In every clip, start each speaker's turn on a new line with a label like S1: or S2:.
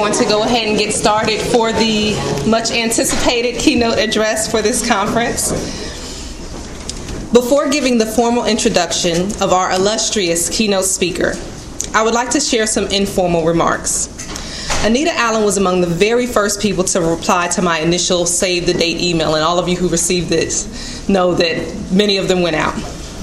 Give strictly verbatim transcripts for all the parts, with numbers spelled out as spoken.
S1: going to go ahead and get started for the much anticipated keynote address for this conference. Before giving the formal introduction of our illustrious keynote speaker, I would like to share some informal remarks. Anita Allen was among the very first people to reply to my initial save the date email, and all of you who received this know that many of them went out.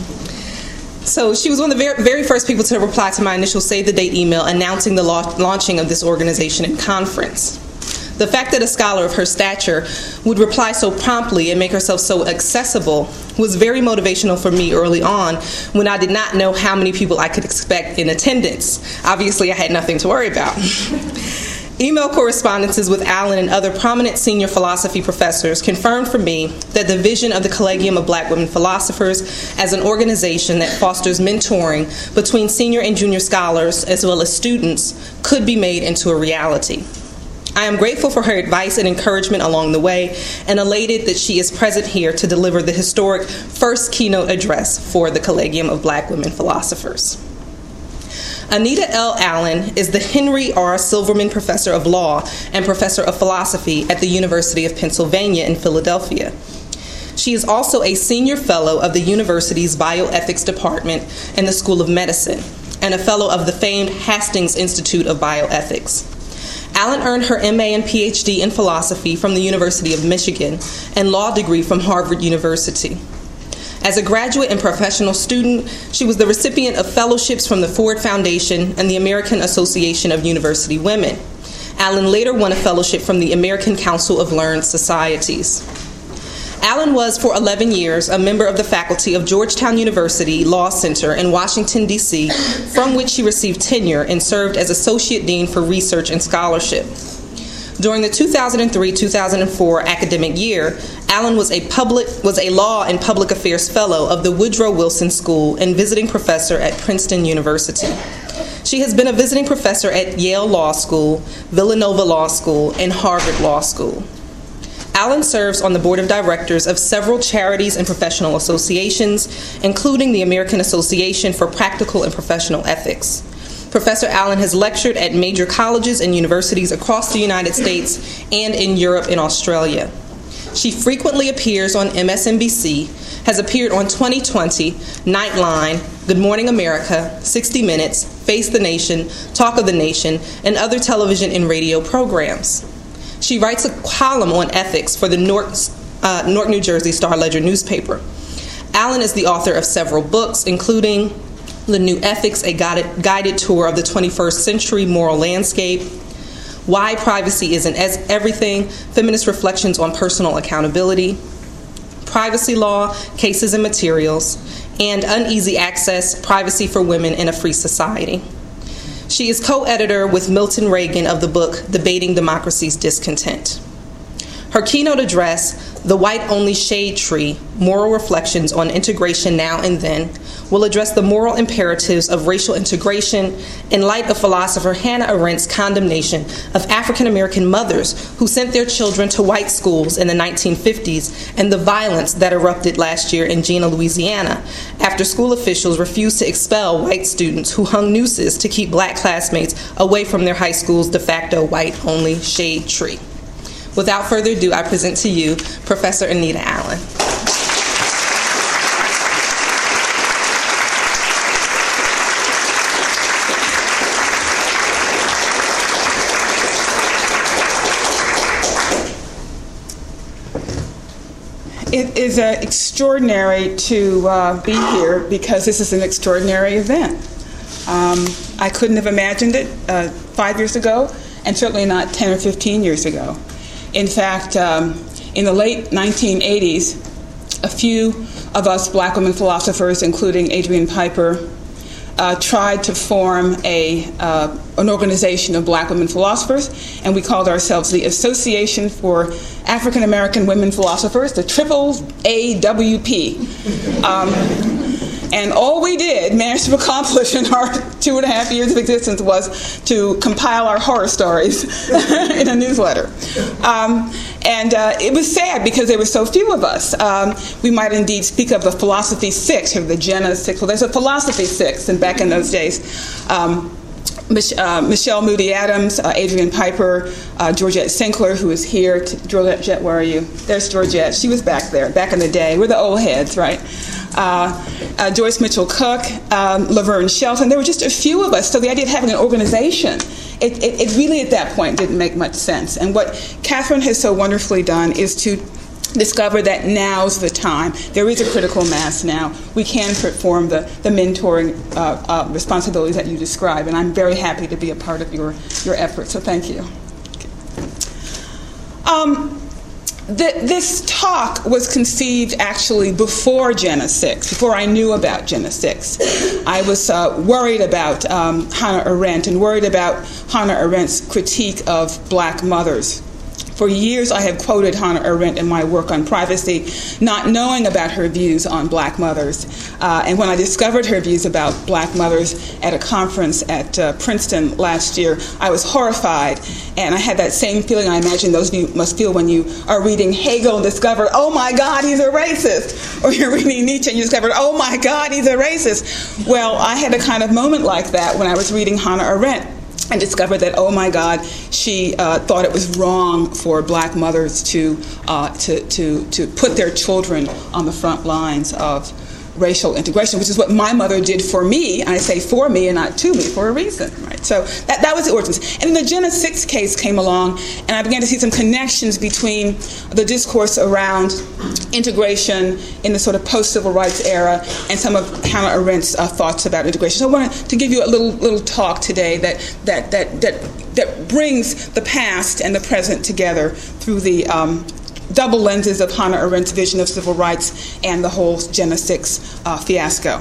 S1: So she was one of the very, very first people to reply to my initial save the date email announcing the la- launching of this organization and conference. The fact that a scholar of her stature would reply so promptly and make herself so accessible was very motivational for me early on when I did not know how many people I could expect in attendance. Obviously, I had nothing to worry about. Email correspondences with Allen and other prominent senior philosophy professors confirmed for me that the vision of the Collegium of Black Women Philosophers as an organization that fosters mentoring between senior and junior scholars as well as students could be made into a reality. I am grateful for her advice and encouragement along the way and elated that she is present here to deliver the historic first keynote address for the Collegium of Black Women Philosophers. Anita L. Allen is the Henry R. Silverman Professor of Law and Professor of Philosophy at the University of Pennsylvania in Philadelphia. She is also a Senior Fellow of the university's Bioethics Department and the School of Medicine, and a Fellow of the famed Hastings Institute of Bioethics. Allen earned her M A and P H D in philosophy from the University of Michigan and law degree from Harvard University. As a graduate and professional student, she was the recipient of fellowships from the Ford Foundation and the American Association of University Women. Allen later won a fellowship from the American Council of Learned Societies. Allen was, for eleven years, a member of the faculty of Georgetown University Law Center in Washington, D C, from which she received tenure and served as Associate Dean for Research and Scholarship. During the two thousand three two thousand four academic year, Allen was a public was a Law and Public Affairs Fellow of the Woodrow Wilson School and visiting professor at Princeton University. She has been a visiting professor at Yale Law School, Villanova Law School, and Harvard Law School. Allen serves on the board of directors of several charities and professional associations, including the American Association for Practical and Professional Ethics. Professor Allen has lectured at major colleges and universities across the United States and in Europe and Australia. She frequently appears on M S N B C, has appeared on twenty twenty, Nightline, Good Morning America, sixty minutes, Face the Nation, Talk of the Nation, and other television and radio programs. She writes a column on ethics for the Newark, uh, Newark, New Jersey Star-Ledger newspaper. Allen is the author of several books, including The New Ethics, a guided, guided tour of the twenty-first century moral landscape, Why Privacy Isn't Everything, Feminist Reflections on Personal Accountability, Privacy Law, Cases and Materials, and Uneasy Access, Privacy for Women in a Free Society. She is co-editor with Milton Reagan of the book Debating Democracy's Discontent. Her keynote address, The White-Only Shade Tree, Moral Reflections on Integration Now and Then, will address the moral imperatives of racial integration in light of philosopher Hannah Arendt's condemnation of African-American mothers who sent their children to white schools in the nineteen fifties and the violence that erupted last year in Jena, Louisiana, after school officials refused to expel white students who hung nooses to keep black classmates away from their high school's de facto white-only shade tree. Without further ado, I present to you Professor Anita Allen.
S2: It is uh, extraordinary to uh, be here because this is an extraordinary event. Um, I couldn't have imagined it uh, five years ago, and certainly not ten or fifteen years ago. In fact, um, in the late nineteen eighties, a few of us black women philosophers, including Adrian Piper, uh, tried to form a uh, an organization of black women philosophers, and we called ourselves the Association for African American Women Philosophers, the triple A W P. Um, And all we did, managed to accomplish in our two and a half years of existence, was to compile our horror stories in a newsletter. Um, and uh, it was sad because there were so few of us. Um, we might indeed speak of the Philosophy Six, or the Jena Six. Well, there's a Philosophy Six, and back in those days, um, Mich- uh, Michelle Moody Adams, uh, Adrian Piper, uh, Georgette Sinclair, who is here. T- Georgette, where are you? There's Georgette. She was back there, back in the day. We're the old heads, right? Uh, uh, Joyce Mitchell Cook, um, Laverne Shelton. There were just a few of us. So the idea of having an organization, it, it, it really at that point didn't make much sense. And what Catherine has so wonderfully done is to discover that now's the time. There is a critical mass now. We can perform the, the mentoring uh, uh, responsibilities that you describe, and I'm very happy to be a part of your, your effort, so thank you. Um, the, this talk was conceived actually before Jena six, before I knew about Jena six. I was uh, worried about um, Hannah Arendt and worried about Hannah Arendt's critique of black mothers. For years, I have quoted Hannah Arendt in my work on privacy, not knowing about her views on black mothers. Uh, and when I discovered her views about black mothers at a conference at uh, Princeton last year, I was horrified. And I had that same feeling I imagine those of you must feel when you are reading Hegel and discover, oh my God, he's a racist. Or you're reading Nietzsche and you discover, oh my God, he's a racist. Well, I had a kind of moment like that when I was reading Hannah Arendt. And discovered that, oh my God, she uh, thought it was wrong for black mothers to, uh, to, to, to put their children on the front lines of racial integration, which is what my mother did for me, and I say for me and not to me for a reason, right? So that, that was the origins. And then the Jena six case came along, and I began to see some connections between the discourse around integration in the sort of post-civil rights era and some of Hannah Arendt's uh, thoughts about integration. So I wanted to give you a little little talk today that that that that that brings the past and the present together through the um, double lenses of Hannah Arendt's vision of civil rights and the whole Jena six uh, fiasco.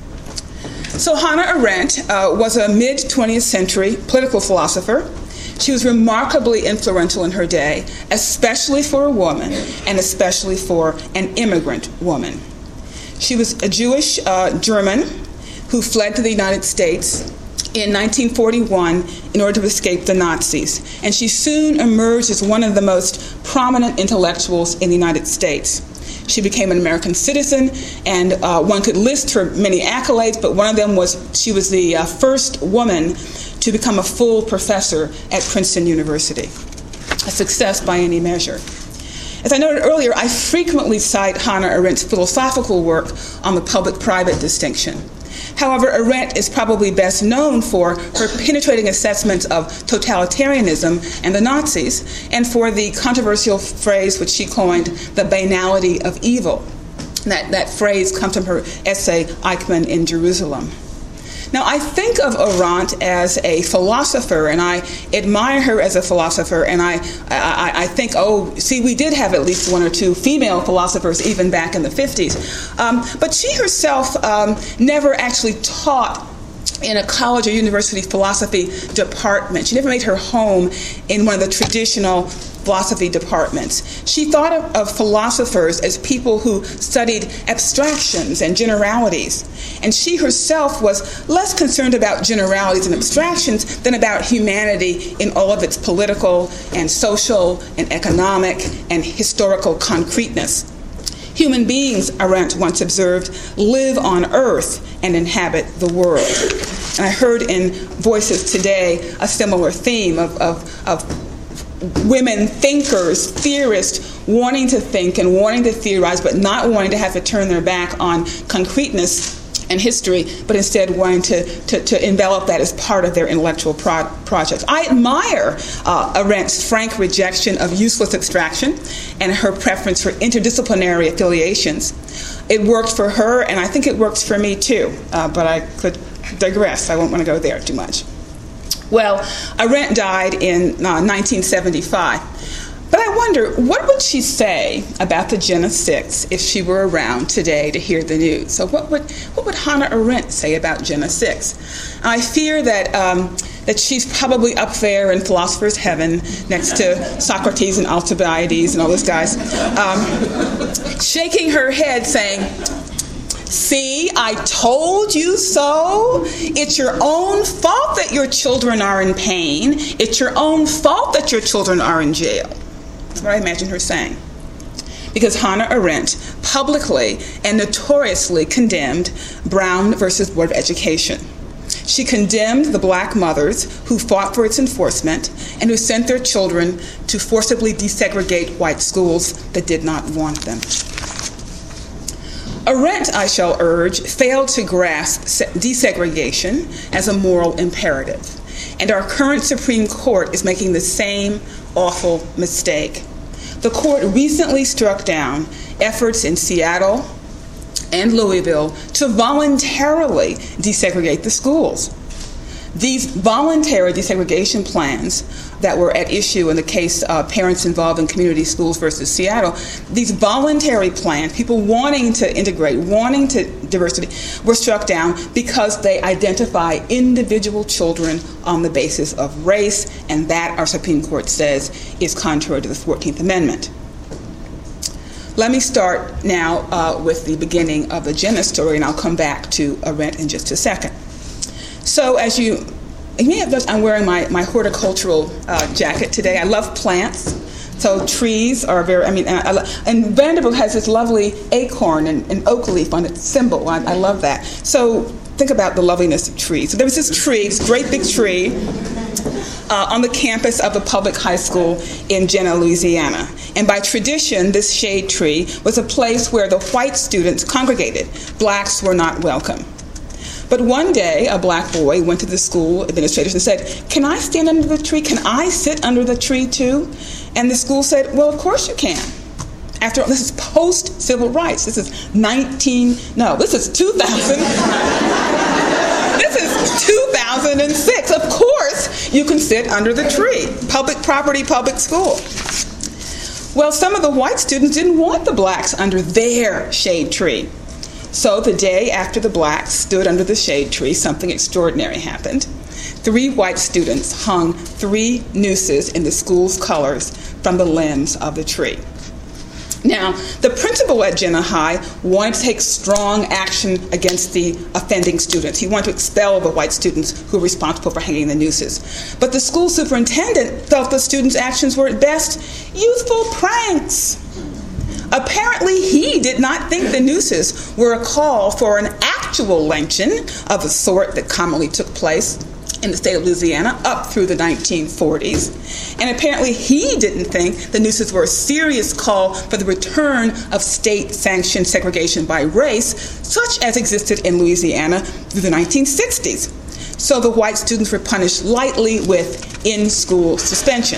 S2: So Hannah Arendt uh, was a mid-twentieth century political philosopher. She was remarkably influential in her day, especially for a woman and especially for an immigrant woman. She was a Jewish uh, German who fled to the United States in nineteen forty-one in order to escape the Nazis. And she soon emerged as one of the most prominent intellectuals in the United States. She became an American citizen, and uh, one could list her many accolades, but one of them was she was the uh, first woman to become a full professor at Princeton University, a success by any measure. As I noted earlier, I frequently cite Hannah Arendt's philosophical work on the public-private distinction. However, Arendt is probably best known for her penetrating assessments of totalitarianism and the Nazis, and for the controversial phrase which she coined, the banality of evil. That, that phrase comes from her essay, Eichmann in Jerusalem. Now, I think of Arendt as a philosopher, and I admire her as a philosopher, and I, I, I think, oh, see, we did have at least one or two female philosophers even back in the fifties. Um, but she herself um, never actually taught in a college or university philosophy department. She never made her home in one of the traditional philosophy departments. She thought of, of philosophers as people who studied abstractions and generalities. And she herself was less concerned about generalities and abstractions than about humanity in all of its political and social and economic and historical concreteness. Human beings, Arendt once observed, live on Earth and inhabit the world. And I heard in Voices today a similar theme of, of, of women thinkers, theorists, wanting to think and wanting to theorize, but not wanting to have to turn their back on concreteness and history, but instead wanting to, to, to envelop that as part of their intellectual pro- projects. I admire uh, Arendt's frank rejection of useless abstraction and her preference for interdisciplinary affiliations. It worked for her, and I think it works for me too, uh, but I could digress. I won't want to go there too much. Well, Arendt died in uh, nineteen seventy-five. But I wonder, what would she say about the Jena six if she were around today to hear the news? So what would what would Hannah Arendt say about Jena six? I fear that um, that she's probably up there in philosopher's heaven next to Socrates and Alcibiades and all those guys, um, shaking her head saying, "See, I told you so. It's your own fault that your children are in pain. It's your own fault that your children are in jail." That's what I imagine her saying. Because Hannah Arendt publicly and notoriously condemned Brown versus Board of Education. She condemned the black mothers who fought for its enforcement and who sent their children to forcibly desegregate white schools that did not want them. Arendt, I shall urge, failed to grasp desegregation as a moral imperative, and our current Supreme Court is making the same awful mistake. The court recently struck down efforts in Seattle and Louisville to voluntarily desegregate the schools. These voluntary desegregation plans that were at issue in the case of Parents Involved in Community Schools versus Seattle, these voluntary plans, people wanting to integrate, wanting to diversity, were struck down because they identify individual children on the basis of race, and that, our Supreme Court says, is contrary to the fourteenth Amendment. Let me start now uh, with the beginning of the Jenna story, and I'll come back to Arendt in just a second. So as you, you may have noticed, I'm wearing my, my horticultural uh, jacket today. I love plants, so trees are very, I mean, I, I, and Vanderbilt has this lovely acorn and, and oak leaf on its symbol. I, I love that. So think about the loveliness of trees. So there was this tree, this great big tree, Uh, on the campus of a public high school in Jenna, Louisiana. And by tradition, this shade tree was a place where the white students congregated. Blacks were not welcome. But one day, a black boy went to the school administrators and said, "Can I stand under the tree? Can I sit under the tree too?" And the school said, "Well, of course you can." After all, this is post-civil rights. This is nineteen, no, this is two thousand. This is two thousand six. Of course, you can sit under the tree. Public property, public school. Well, some of the white students didn't want the blacks under their shade tree. So the day after the blacks stood under the shade tree, something extraordinary happened. Three white students hung three nooses in the school's colors from the limbs of the tree. Now, the principal at Jenna High wanted to take strong action against the offending students. He wanted to expel the white students who were responsible for hanging the nooses. But the school superintendent felt the students' actions were at best youthful pranks. Apparently, he did not think the nooses were a call for an actual lynching of the sort that commonly took place in the state of Louisiana up through the nineteen forties. And apparently he didn't think the nooses were a serious call for the return of state-sanctioned segregation by race, such as existed in Louisiana through the nineteen sixties. So the white students were punished lightly with in-school suspension.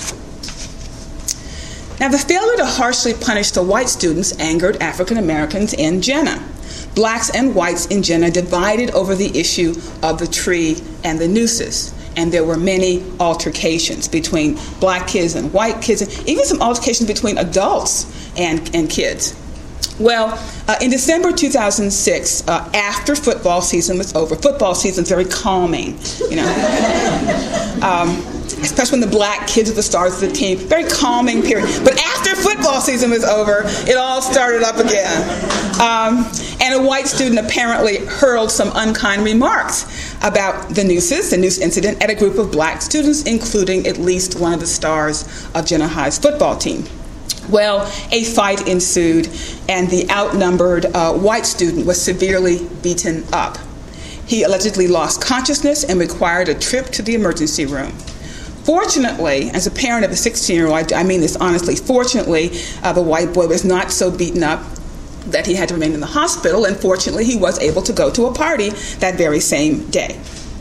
S2: Now, the failure to harshly punish the white students angered African Americans in Jenna. Blacks and whites in Jenna divided over the issue of the tree and the nooses, and there were many altercations between black kids and white kids, and even some altercations between adults and, and kids. Well, uh, in December two thousand six, uh, after football season was over, football season is very calming, you know, um, especially when the black kids are the stars of the team, very calming period. But after football season was over, it all started up again. Um, and a white student apparently hurled some unkind remarks about the nooses, the noose incident, at a group of black students, including at least one of the stars of Jenna High's football team. Well, a fight ensued, and the outnumbered uh, white student was severely beaten up. He allegedly lost consciousness and required a trip to the emergency room. Fortunately, as a parent of a sixteen-year-old, I mean this honestly, fortunately, uh, the white boy was not so beaten up that he had to remain in the hospital, and fortunately, he was able to go to a party that very same day.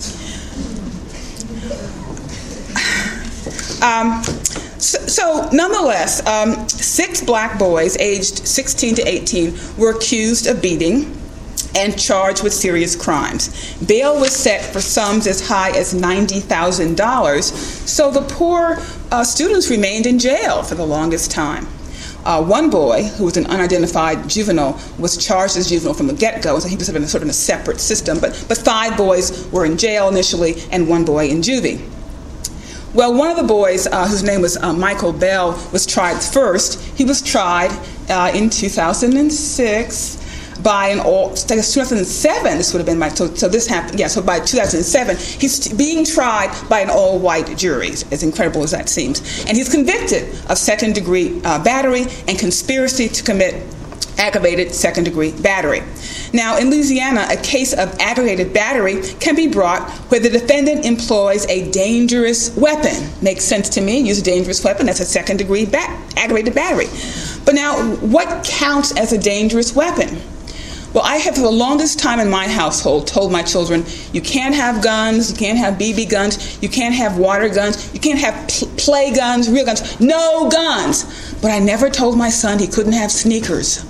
S2: Um, so, so, nonetheless, um, six black boys aged sixteen to eighteen were accused of beating and charged with serious crimes. Bail was set for sums as high as ninety thousand dollars, so the poor uh, students remained in jail for the longest time. Uh, one boy, who was an unidentified juvenile, was charged as juvenile from the get-go, so he was sort of in a, sort of in a separate system, but, but five boys were in jail initially and one boy in juvie. Well, one of the boys, uh, whose name was uh, Michael Bell, was tried first. He was tried uh, in two thousand six by an all, I guess two thousand seven, this would have been my, so, so this happened, yeah, so by two thousand seven, he's being tried by an all-white jury, as incredible as that seems. And he's convicted of second-degree uh, battery and conspiracy to commit aggravated second-degree battery. Now, in Louisiana, a case of aggravated battery can be brought where the defendant employs a dangerous weapon. Makes sense to me. Use a dangerous weapon. That's a second-degree ba- aggravated battery. But now, what counts as a dangerous weapon? Well, I have for the longest time in my household told my children, you can't have guns, you can't have B B guns, you can't have water guns, you can't have pl- play guns, real guns, no guns. But I never told my son he couldn't have sneakers.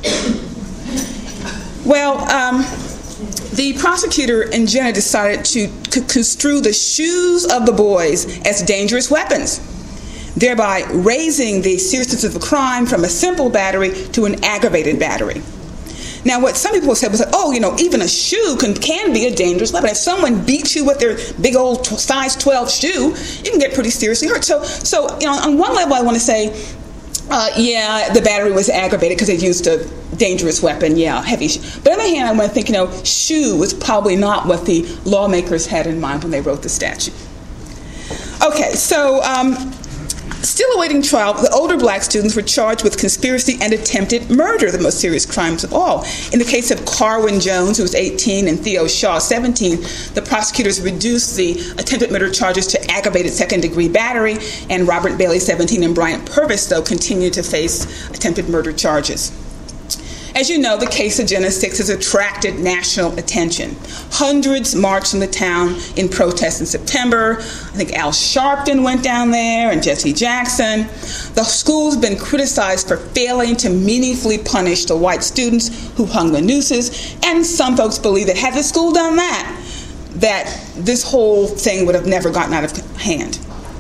S2: Well, um, the prosecutor and Jenna decided to c- construe the shoes of the boys as dangerous weapons, thereby raising the seriousness of the crime from a simple battery to an aggravated battery. Now, what some people said was like, oh, you know, even a shoe can, can be a dangerous weapon. If someone beats you with their big old t- size twelve shoe, you can get pretty seriously hurt. So, so you know, on one level, I want to say, uh, yeah, the battery was aggravated because they used a dangerous weapon, yeah, heavy shoe. But on the other hand, I want to think, you know, shoe was probably not what the lawmakers had in mind when they wrote the statute. Okay, so... Um, Still awaiting trial, the older black students were charged with conspiracy and attempted murder, the most serious crimes of all. In the case of Carwin Jones, who was eighteen, and Theo Shaw, seventeen, the prosecutors reduced the attempted murder charges to aggravated second-degree battery, and Robert Bailey, seventeen, and Bryant Purvis, though, continued to face attempted murder charges. As you know, the case of Jenna Six has attracted national attention. Hundreds marched from the town in protest in September. I think Al Sharpton went down there and Jesse Jackson. The school's been criticized for failing to meaningfully punish the white students who hung the nooses, and some folks believe that had the school done that, that this whole thing would have never gotten out of hand.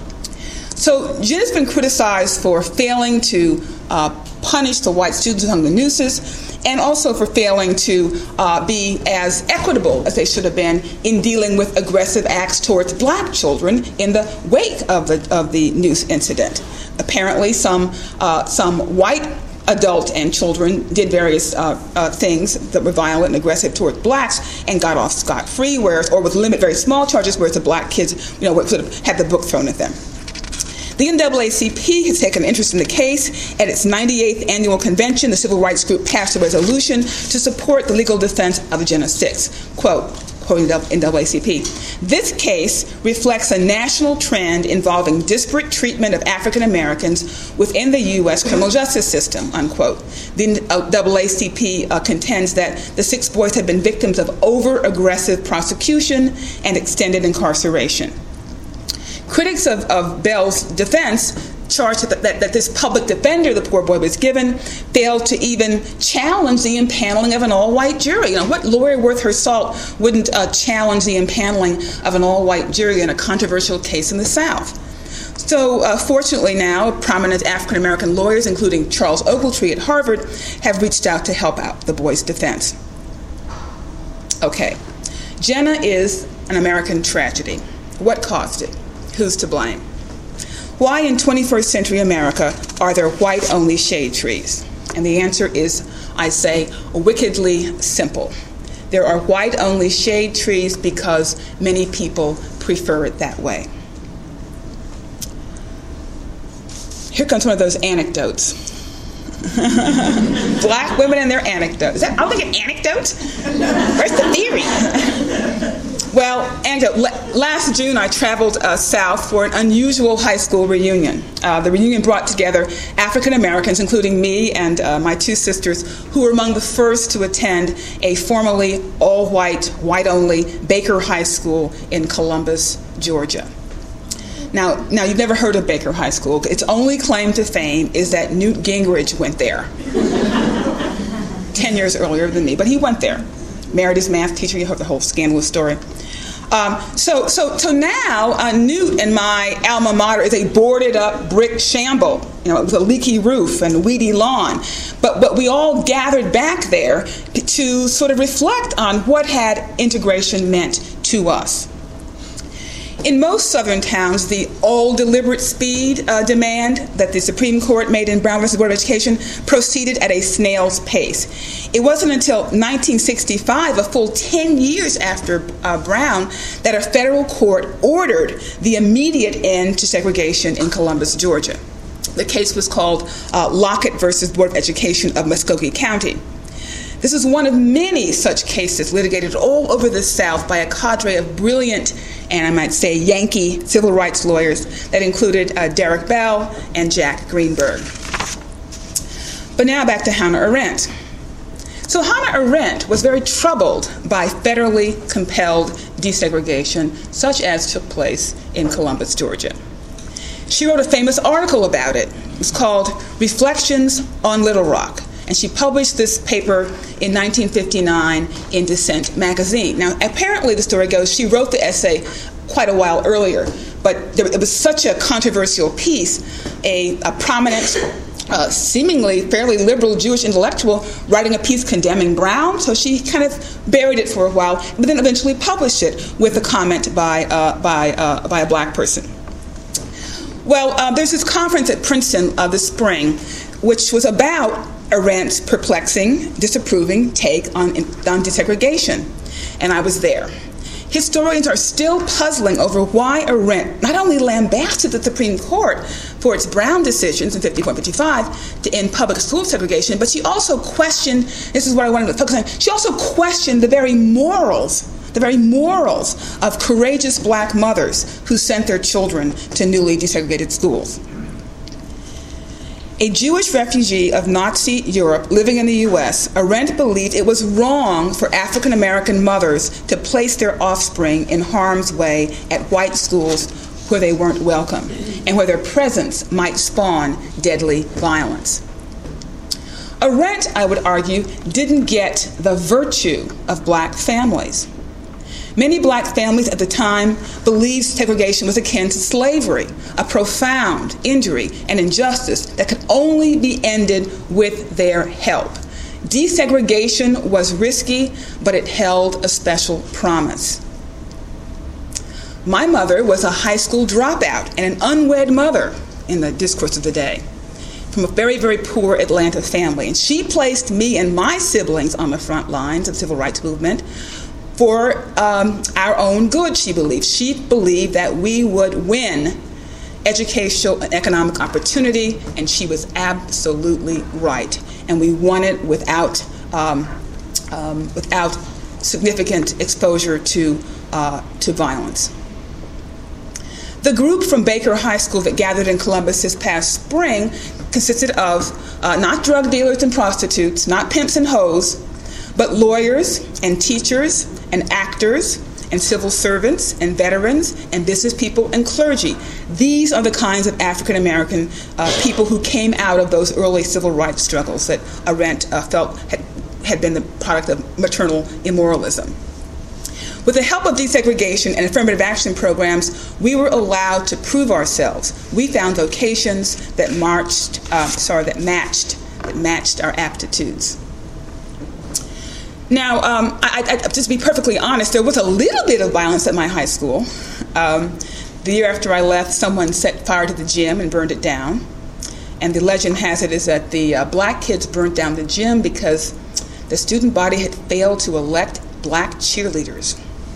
S2: So Jenna's been criticized for failing to uh, punish the white students who hung the nooses, and also for failing to uh, be as equitable as they should have been in dealing with aggressive acts towards black children in the wake of the of the noose incident. Apparently, some uh, some white adults and children did various uh, uh, things that were violent and aggressive towards blacks and got off scot-free, whereas, or with limit very small charges, whereas the black kids, you know, sort of had the book thrown at them. The N double A C P has taken an interest in the case. At its ninety-eighth annual convention, the civil rights group passed a resolution to support the legal defense of the Jenna Six. Quote, quoting N double A C P, "This case reflects a national trend involving disparate treatment of African Americans within the U S criminal justice system," unquote. The N double A C P uh, contends that the six boys have been victims of over-aggressive prosecution and extended incarceration. Critics of, of Bell's defense charged that, that, that this public defender the poor boy was given failed to even challenge the impaneling of an all-white jury. You know, what lawyer worth her salt wouldn't uh, challenge the impaneling of an all-white jury in a controversial case in the South? So uh, fortunately now, prominent African-American lawyers, including Charles Ogletree at Harvard, have reached out to help out the boys' defense. Okay, Jenna is an American tragedy. What caused it? Who's to blame? Why in twenty-first century America are there white-only shade trees? And the answer is, I say, wickedly simple. There are white-only shade trees because many people prefer it that way. Here comes one of those anecdotes. Black women and their anecdotes. Is that, I don't think an anecdote? Where's the theory? Well, anecdote. Last June, I traveled uh, south for an unusual high school reunion. Uh, the reunion brought together African Americans, including me and uh, my two sisters, who were among the first to attend a formerly all-white, white-only Baker High School in Columbus, Georgia. Now, now, you've never heard of Baker High School. Its only claim to fame is that Newt Gingrich went there ten years earlier than me, but he went there. Married his math teacher. You heard the whole scandalous story. Um, so, so, so now uh, Newt and my alma mater is a boarded-up brick shamble, you know, with a leaky roof and weedy lawn. But, but we all gathered back there to sort of reflect on what had integration meant to us. In most Southern towns, the all deliberate speed uh, demand that the Supreme Court made in Brown versus Board of Education proceeded at a snail's pace. It wasn't until nineteen sixty-five, a full ten years after uh, Brown, that a federal court ordered the immediate end to segregation in Columbus, Georgia. The case was called uh, Lockett versus Board of Education of Muskogee County. This is one of many such cases litigated all over the South by a cadre of brilliant, and I might say Yankee, civil rights lawyers that included uh, Derek Bell and Jack Greenberg. But now back to Hannah Arendt. So Hannah Arendt was very troubled by federally compelled desegregation, such as took place in Columbus, Georgia. She wrote a famous article about it. It's called Reflections on Little Rock. And she published this paper in nineteen fifty-nine in Dissent magazine. Now, apparently, the story goes, she wrote the essay quite a while earlier, but there, it was such a controversial piece, a, a prominent, uh, seemingly fairly liberal Jewish intellectual writing a piece condemning Brown, so she kind of buried it for a while, but then eventually published it with a comment by, uh, by, uh, by a black person. Well, uh, there's this conference at Princeton uh, this spring, which was about Arendt's perplexing, disapproving take on, on desegregation, and I was there. Historians are still puzzling over why Arendt not only lambasted the Supreme Court for its Brown decisions in fifty-four and fifty-five to end public school segregation, but she also questioned, this is what I wanted to focus on, she also questioned the very morals, the very morals of courageous black mothers who sent their children to newly desegregated schools. A Jewish refugee of Nazi Europe living in the U S, Arendt believed it was wrong for African American mothers to place their offspring in harm's way at white schools where they weren't welcome and where their presence might spawn deadly violence. Arendt, I would argue, didn't get the virtue of black families. Many black families at the time believed segregation was akin to slavery, a profound injury and injustice that could only be ended with their help. Desegregation was risky, but it held a special promise. My mother was a high school dropout and an unwed mother in the discourse of the day from a very, very poor Atlanta family. And she placed me and my siblings on the front lines of the civil rights movement for um, our own good, she believed. She believed that we would win educational and economic opportunity, and she was absolutely right. And we won it without, um, um, without significant exposure to, uh, to violence. The group from Baker High School that gathered in Columbus this past spring consisted of uh, not drug dealers and prostitutes, not pimps and hoes, but lawyers and teachers and actors and civil servants and veterans and business people and clergy. These are the kinds of African American uh, people who came out of those early civil rights struggles that Arendt uh, felt had, had been the product of maternal immoralism. With the help of desegregation and affirmative action programs, we were allowed to prove ourselves. We found vocations that marched, uh, sorry, that matched, that matched our aptitudes. Now, um, I, I, just to be perfectly honest, there was a little bit of violence at my high school. Um, the year after I left, someone set fire to the gym and burned it down. And the legend has it is that the uh, black kids burnt down the gym because the student body had failed to elect black cheerleaders.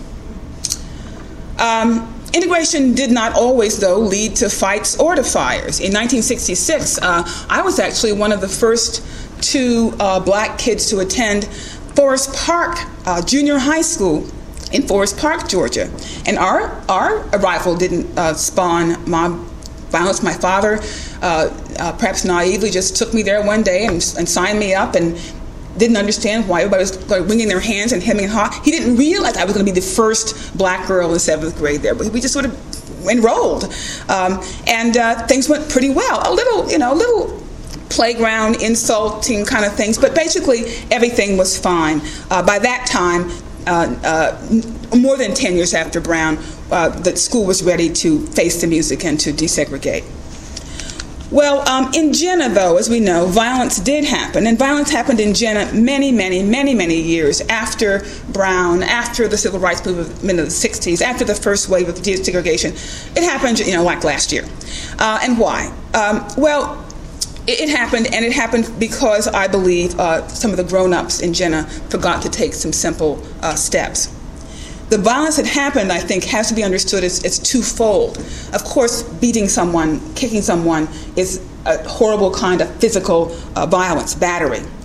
S2: Um, integration did not always, though, lead to fights or to fires. In nineteen sixty-six, uh, I was actually one of the first two uh, black kids to attend Forest Park uh, Junior High School in Forest Park, Georgia. And our, our arrival didn't uh, spawn mob violence. My father, uh, uh, perhaps naively, just took me there one day and, and signed me up and didn't understand why everybody was like, wringing their hands and hemming and hawing. He didn't realize I was going to be the first black girl in seventh grade there, but we just sort of enrolled. Um, and uh, things went pretty well. A little, you know, a little playground insulting kind of things, but basically everything was fine. Uh, by that time, uh, uh, more than ten years after Brown, uh, the school was ready to face the music and to desegregate. Well, um, in Jena, though, as we know, violence did happen, and violence happened in Jena many, many, many, many years after Brown, after the civil rights movement of the sixties, after the first wave of desegregation. It happened, you know, like last year. Uh, and why? Um, well, it, it happened, and it happened because I believe uh, some of the grown-ups in Jena forgot to take some simple uh, steps. The violence that happened, I think, has to be understood as, as twofold. Of course, beating someone, kicking someone is a horrible kind of physical uh, violence, battery.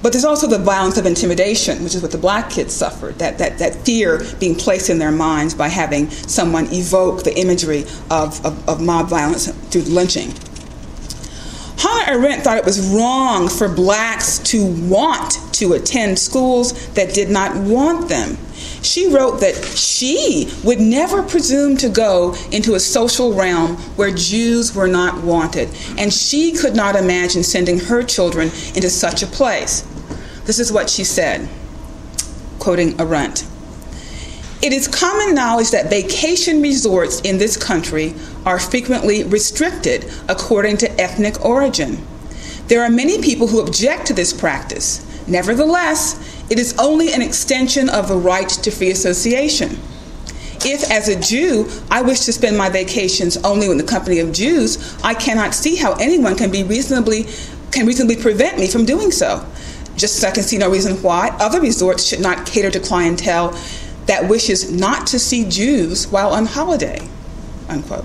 S2: But there's also the violence of intimidation, which is what the black kids suffered, that, that, that fear being placed in their minds by having someone evoke the imagery of, of, of mob violence through lynching. Hannah Arendt thought it was wrong for blacks to want to attend schools that did not want them. She wrote that she would never presume to go into a social realm where Jews were not wanted, and she could not imagine sending her children into such a place. This is what she said, quoting Arendt. It is common knowledge that vacation resorts in this country are frequently restricted according to ethnic origin. There are many people who object to this practice. Nevertheless, it is only an extension of the right to free association. If, as a Jew, I wish to spend my vacations only in the company of Jews, I cannot see how anyone can be reasonably can reasonably prevent me from doing so. Just as I can see no reason why other resorts should not cater to clientele that wishes not to see Jews while on holiday, unquote.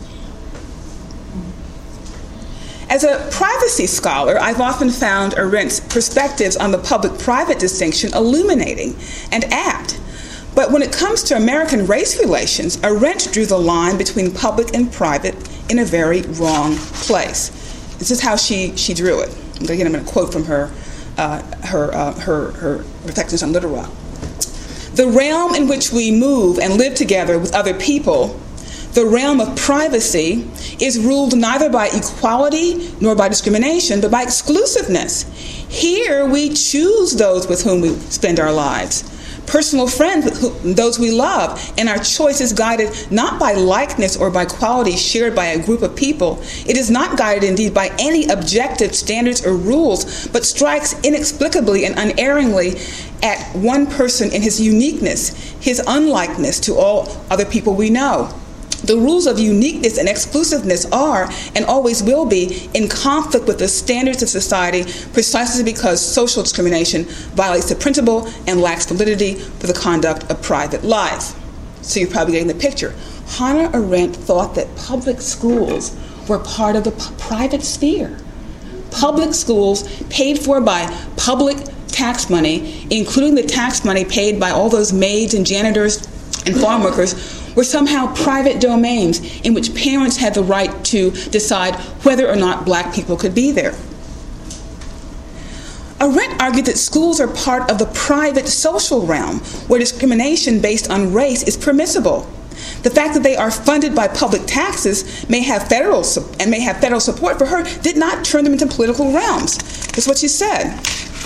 S2: As a privacy scholar, I've often found Arendt's perspectives on the public-private distinction illuminating and apt. But when it comes to American race relations, Arendt drew the line between public and private in a very wrong place. This is how she, she drew it. Again, I'm going to quote from her, uh, her, uh, her, her reflections on Little Rock. The realm in which we move and live together with other people, the realm of privacy, is ruled neither by equality nor by discrimination, but by exclusiveness. Here we choose those with whom we spend our lives, personal friends with whom, those we love, and our choice is guided not by likeness or by quality shared by a group of people. It is not guided indeed by any objective standards or rules, but strikes inexplicably and unerringly at one person in his uniqueness, his unlikeness to all other people we know. The rules of uniqueness and exclusiveness are, and always will be, in conflict with the standards of society precisely because social discrimination violates the principle and lacks validity for the conduct of private life. So you're probably getting the picture. Hannah Arendt thought that public schools were part of the p- private sphere. Public schools paid for by public tax money, including the tax money paid by all those maids and janitors and farm workers, were somehow private domains in which parents had the right to decide whether or not black people could be there. Arendt argued that schools are part of the private social realm where discrimination based on race is permissible. The fact that they are funded by public taxes may have federal and may have federal support for her did not turn them into political realms. That's what she said.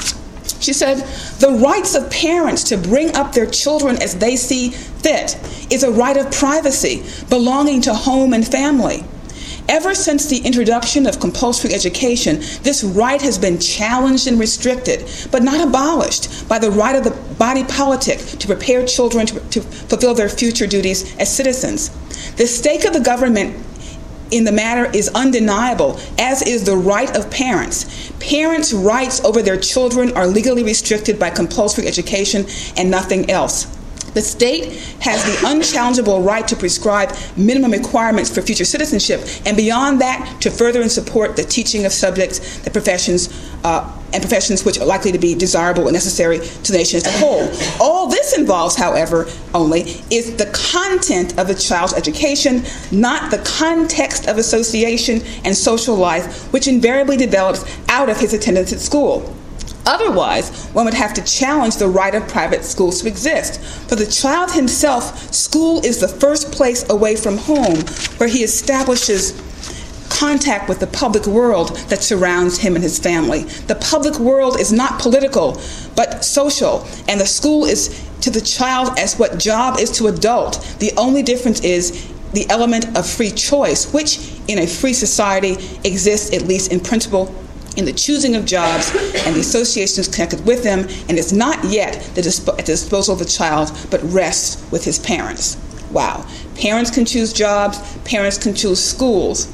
S2: She said, the rights of parents to bring up their children as they see fit is a right of privacy belonging to home and family. Ever since the introduction of compulsory education, this right has been challenged and restricted, but not abolished, by the right of the body politic to prepare children to, to fulfill their future duties as citizens. The stake of the government in the matter is undeniable, as is the right of parents. Parents' rights over their children are legally restricted by compulsory education and nothing else. The state has the unchallengeable right to prescribe minimum requirements for future citizenship, and beyond that, to further and support the teaching of subjects that professions uh, and professions which are likely to be desirable and necessary to the nation as a whole. All this involves, however, only is the content of the child's education, not the context of association and social life, which invariably develops out of his attendance at school. Otherwise, one would have to challenge the right of private schools to exist. For the child himself, school is the first place away from home where he establishes contact with the public world that surrounds him and his family. The public world is not political, but social, and the school is to the child as what job is to adult. The only difference is the element of free choice, which in a free society exists, at least in principle, in the choosing of jobs and the associations connected with them, and is not yet the disp- at the disposal of the child, but rests with his parents. Wow. Parents can choose jobs, parents can choose schools,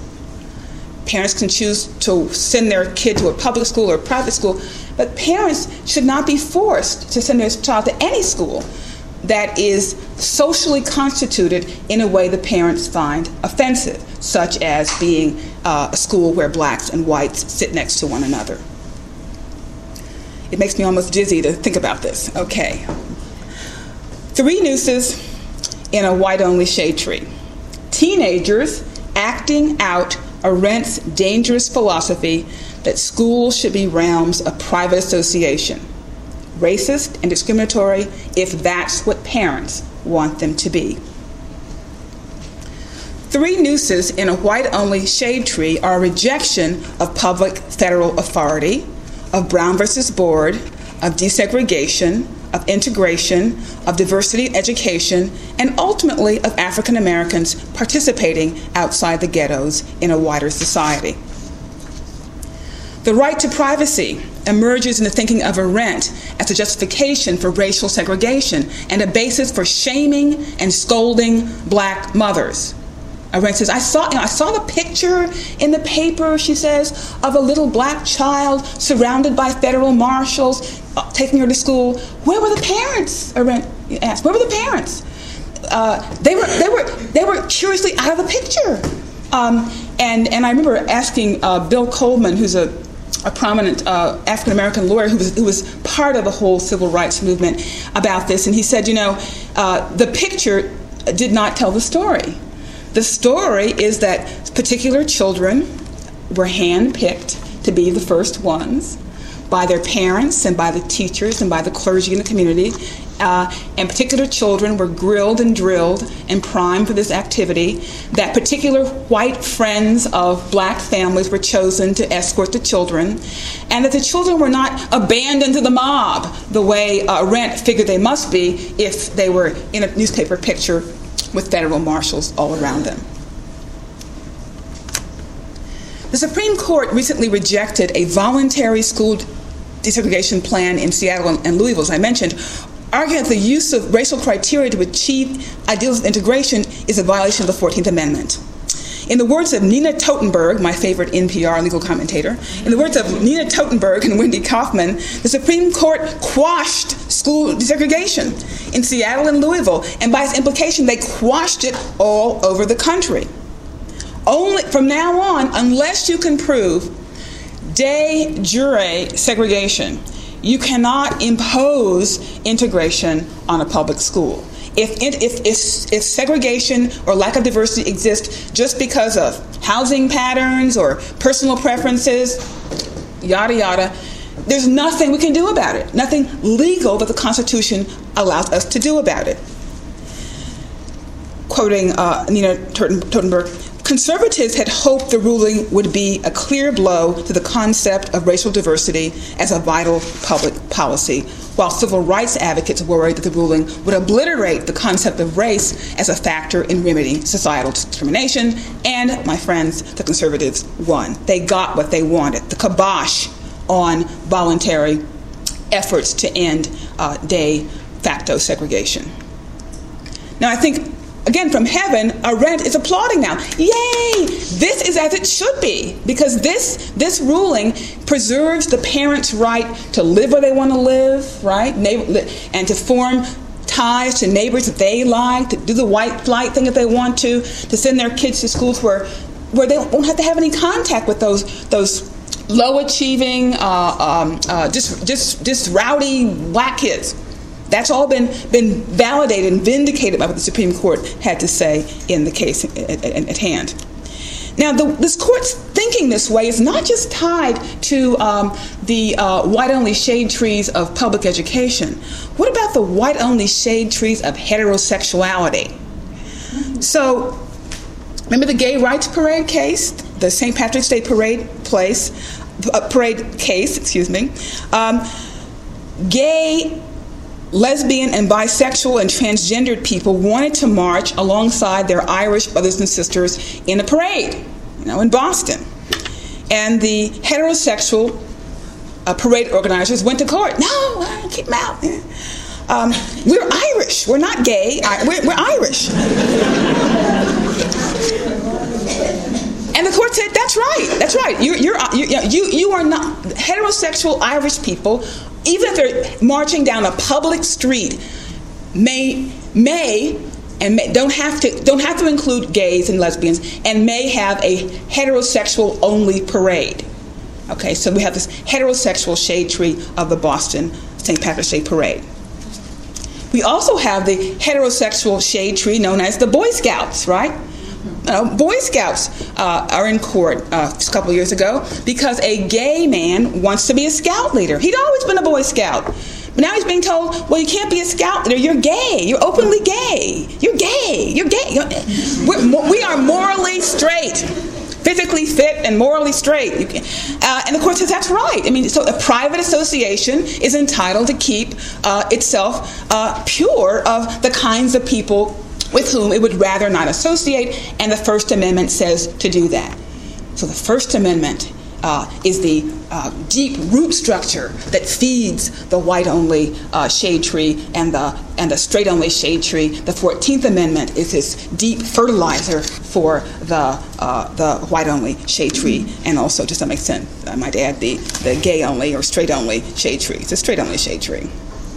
S2: parents can choose to send their kid to a public school or a private school, but parents should not be forced to send their child to any school that is socially constituted in a way the parents find offensive, such as being uh, a school where blacks and whites sit next to one another. it makes me almost dizzy to think about this. Okay. Three nooses in a white-only shade tree. Teenagers acting out Arendt's dangerous philosophy that schools should be realms of private association, racist and discriminatory if that's what parents want them to be. Three nooses in a white-only shade tree are a rejection of public federal authority, of Brown versus Board, of desegregation, of integration, of diversity in education, and ultimately of African Americans participating outside the ghettos in a wider society. The right to privacy emerges in the thinking of Arendt as a justification for racial segregation and a basis for shaming and scolding black mothers. Arendt says, I saw, you know, I saw the picture in the paper, she says, of a little black child surrounded by federal marshals uh, taking her to school. Where were the parents? Arendt asked. Where were the parents? Uh, they were, they were, they were curiously out of the picture. Um, and and I remember asking uh, Bill Coleman, who's a a prominent uh, African-American lawyer who was, who was part of the whole civil rights movement, about this, and he said, you know, uh, the picture did not tell the story. The story is that particular children were handpicked to be the first ones by their parents and by the teachers and by the clergy in the community. Uh, and particular children were grilled and drilled and primed for this activity. That particular white friends of black families were chosen to escort the children. And that the children were not abandoned to the mob the way uh, Arendt figured they must be if they were in a newspaper picture with federal marshals all around them. The Supreme Court recently rejected a voluntary school desegregation plan in Seattle and Louisville, as I mentioned, arguing that the use of racial criteria to achieve ideals of integration is a violation of the fourteenth Amendment. In the words of Nina Totenberg, my favorite N P R legal commentator, in the words of Nina Totenberg and Wendy Kaufman, the Supreme Court quashed school desegregation in Seattle and Louisville, and by its implication, they quashed it all over the country. Only from now on, unless you can prove de jure segregation, you cannot impose integration on a public school. If, if, if, if segregation or lack of diversity exists just because of housing patterns or personal preferences, yada, yada, there's nothing we can do about it, nothing legal that the Constitution allows us to do about it. Quoting uh, Nina Totenberg, conservatives had hoped the ruling would be a clear blow to the concept of racial diversity as a vital public policy, while civil rights advocates worried that the ruling would obliterate the concept of race as a factor in remedying societal discrimination. And, my friends, the conservatives won. They got what they wanted, the kibosh on voluntary efforts to end uh, de facto segregation. Now, I think, again, from heaven, Arendt is applauding now. Yay! This is as it should be, because this this ruling preserves the parents' right to live where they want to live, right, and to form ties to neighbors that they like, to do the white flight thing if they want to, to send their kids to schools where where they won't have to have any contact with those those low-achieving, uh, um, uh, just just just rowdy black kids. That's all been, been validated and vindicated by what the Supreme Court had to say in the case at, at, at hand. Now, the, this court's thinking this way is not just tied to um, the uh, white-only shade trees of public education. What about the white-only shade trees of heterosexuality? So, remember the Gay Rights Parade case, the Saint Patrick's Day parade place, uh, parade case, excuse me. Um, gay lesbian and bisexual and transgendered people wanted to march alongside their Irish brothers and sisters in a parade, you know, in Boston. And the heterosexual uh, parade organizers went to court. No, keep them out. Um, we're Irish. We're not gay. I, we're, we're Irish. And the court said, that's right. That's right. You're, you're, you, you, you are not heterosexual Irish people. Even if they're marching down a public street, may may and may, don't have to don't have to include gays and lesbians, and may have a heterosexual only parade. Okay, so we have this heterosexual shade tree of the Boston Saint Patrick's Day Parade. We also have the heterosexual shade tree known as the Boy Scouts, right? Uh, Boy Scouts uh, are in court uh, a couple years ago because a gay man wants to be a scout leader. He'd always been a Boy Scout. But now he's being told, well, you can't be a scout leader. You're gay. You're openly gay. You're gay. You're gay. We're, we are morally straight, physically fit and morally straight. You can, uh, and the court says that's right. I mean, so a private association is entitled to keep uh, itself uh, pure of the kinds of people with whom it would rather not associate, and the First Amendment says to do that. So the First Amendment uh, is the uh, deep root structure that feeds the white-only uh, shade tree and the and the straight-only shade tree. The Fourteenth Amendment is this deep fertilizer for the uh, the white-only shade tree, and also, to some extent, I might add, the, the gay-only or straight-only shade tree. It's a straight-only shade tree.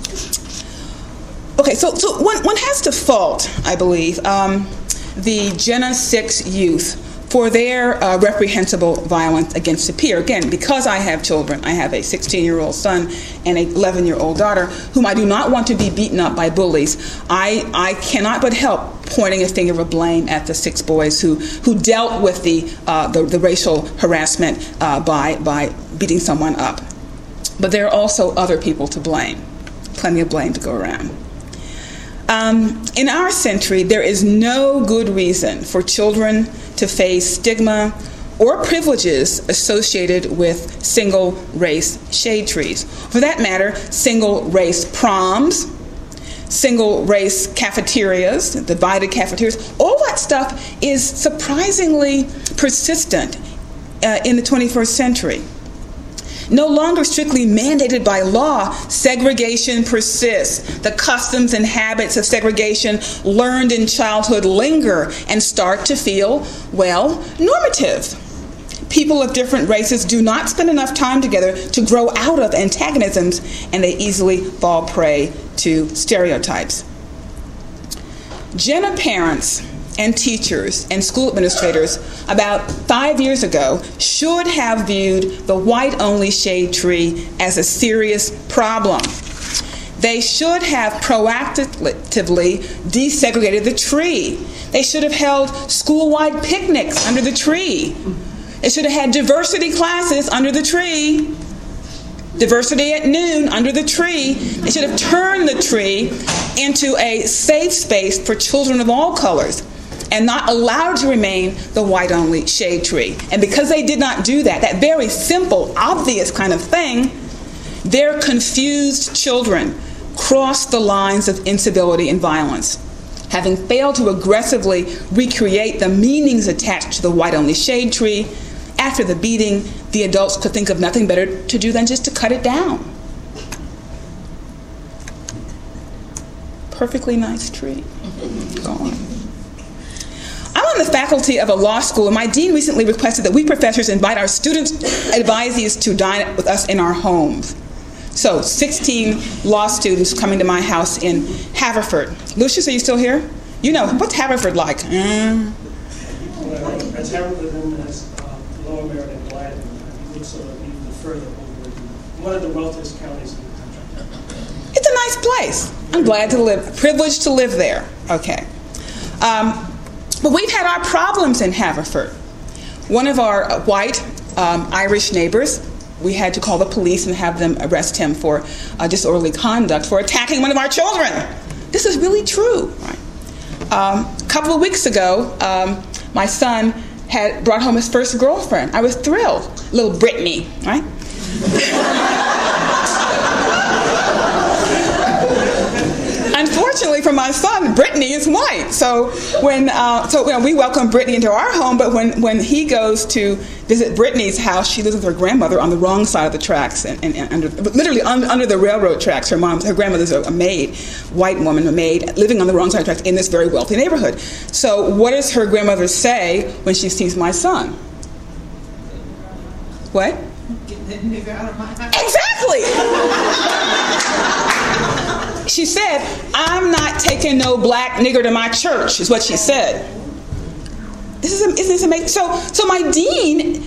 S2: Okay, so, so one, one has to fault, I believe, um, the Jena six youth for their uh, reprehensible violence against the peer. Again, because I have children, I have a sixteen-year-old son and an eleven-year-old daughter whom I do not want to be beaten up by bullies. I, I cannot but help pointing a finger of blame at the six boys who, who dealt with the, uh, the, the racial harassment uh, by, by beating someone up. But there are also other people to blame, plenty of blame to go around. Um, in our century, there is no good reason for children to face stigma or privileges associated with single-race shade trees. For that matter, single-race proms, single-race cafeterias, divided cafeterias, all that stuff is surprisingly persistent uh, in the twenty-first century. No longer strictly mandated by law, segregation persists. The customs and habits of segregation learned in childhood linger and start to feel, well, normative. People of different races do not spend enough time together to grow out of antagonisms, and they easily fall prey to stereotypes. Jena parents and teachers and school administrators about five years ago should have viewed the white-only shade tree as a serious problem. They should have proactively desegregated the tree. They should have held school-wide picnics under the tree. They should have had diversity classes under the tree. Diversity at noon under the tree. They should have turned the tree into a safe space for children of all colors, and not allowed to remain the white-only shade tree. And because they did not do that, that very simple, obvious kind of thing, their confused children crossed the lines of incivility and violence. Having failed to aggressively recreate the meanings attached to the white-only shade tree, after the beating, the adults could think of nothing better to do than just to cut it down. Perfectly nice tree. Gone. I'm on the faculty of a law school, and my dean recently requested that we professors invite our student advisees to dine with us in our homes. So, sixteen law students coming to my house in Haverford. Lucius, are you still here? You know, what's Haverford like? Mm.
S3: Well, that's Haverford and that's uh, Lower Merritt and Gladden. I mean, sort of even further over, one of the wealthiest counties in the country.
S2: It's a nice place. I'm glad to live, privileged to live there. Okay. Um, But we've had our problems in Haverford. One of our white um, Irish neighbors, we had to call the police and have them arrest him for uh, disorderly conduct for attacking one of our children. This is really true. Right? Um, a couple of weeks ago, um, my son had brought home his first girlfriend. I was thrilled. Little Brittany, right? Unfortunately for my son, Brittany is white. So when uh, so you know, we welcome Brittany into our home, but when, when he goes to visit Brittany's house, she lives with her grandmother on the wrong side of the tracks, and, and, and under, literally un, under the railroad tracks. Her mom, her grandmother's a maid, white woman, a maid, living on the wrong side of the tracks in this very wealthy neighborhood. So what does her grandmother say when she sees my son? What?
S4: Get that nigga out of my house.
S2: Exactly. She said, "I'm not taking no black nigger to my church," is what she said. This is, isn't this amazing? So, so my dean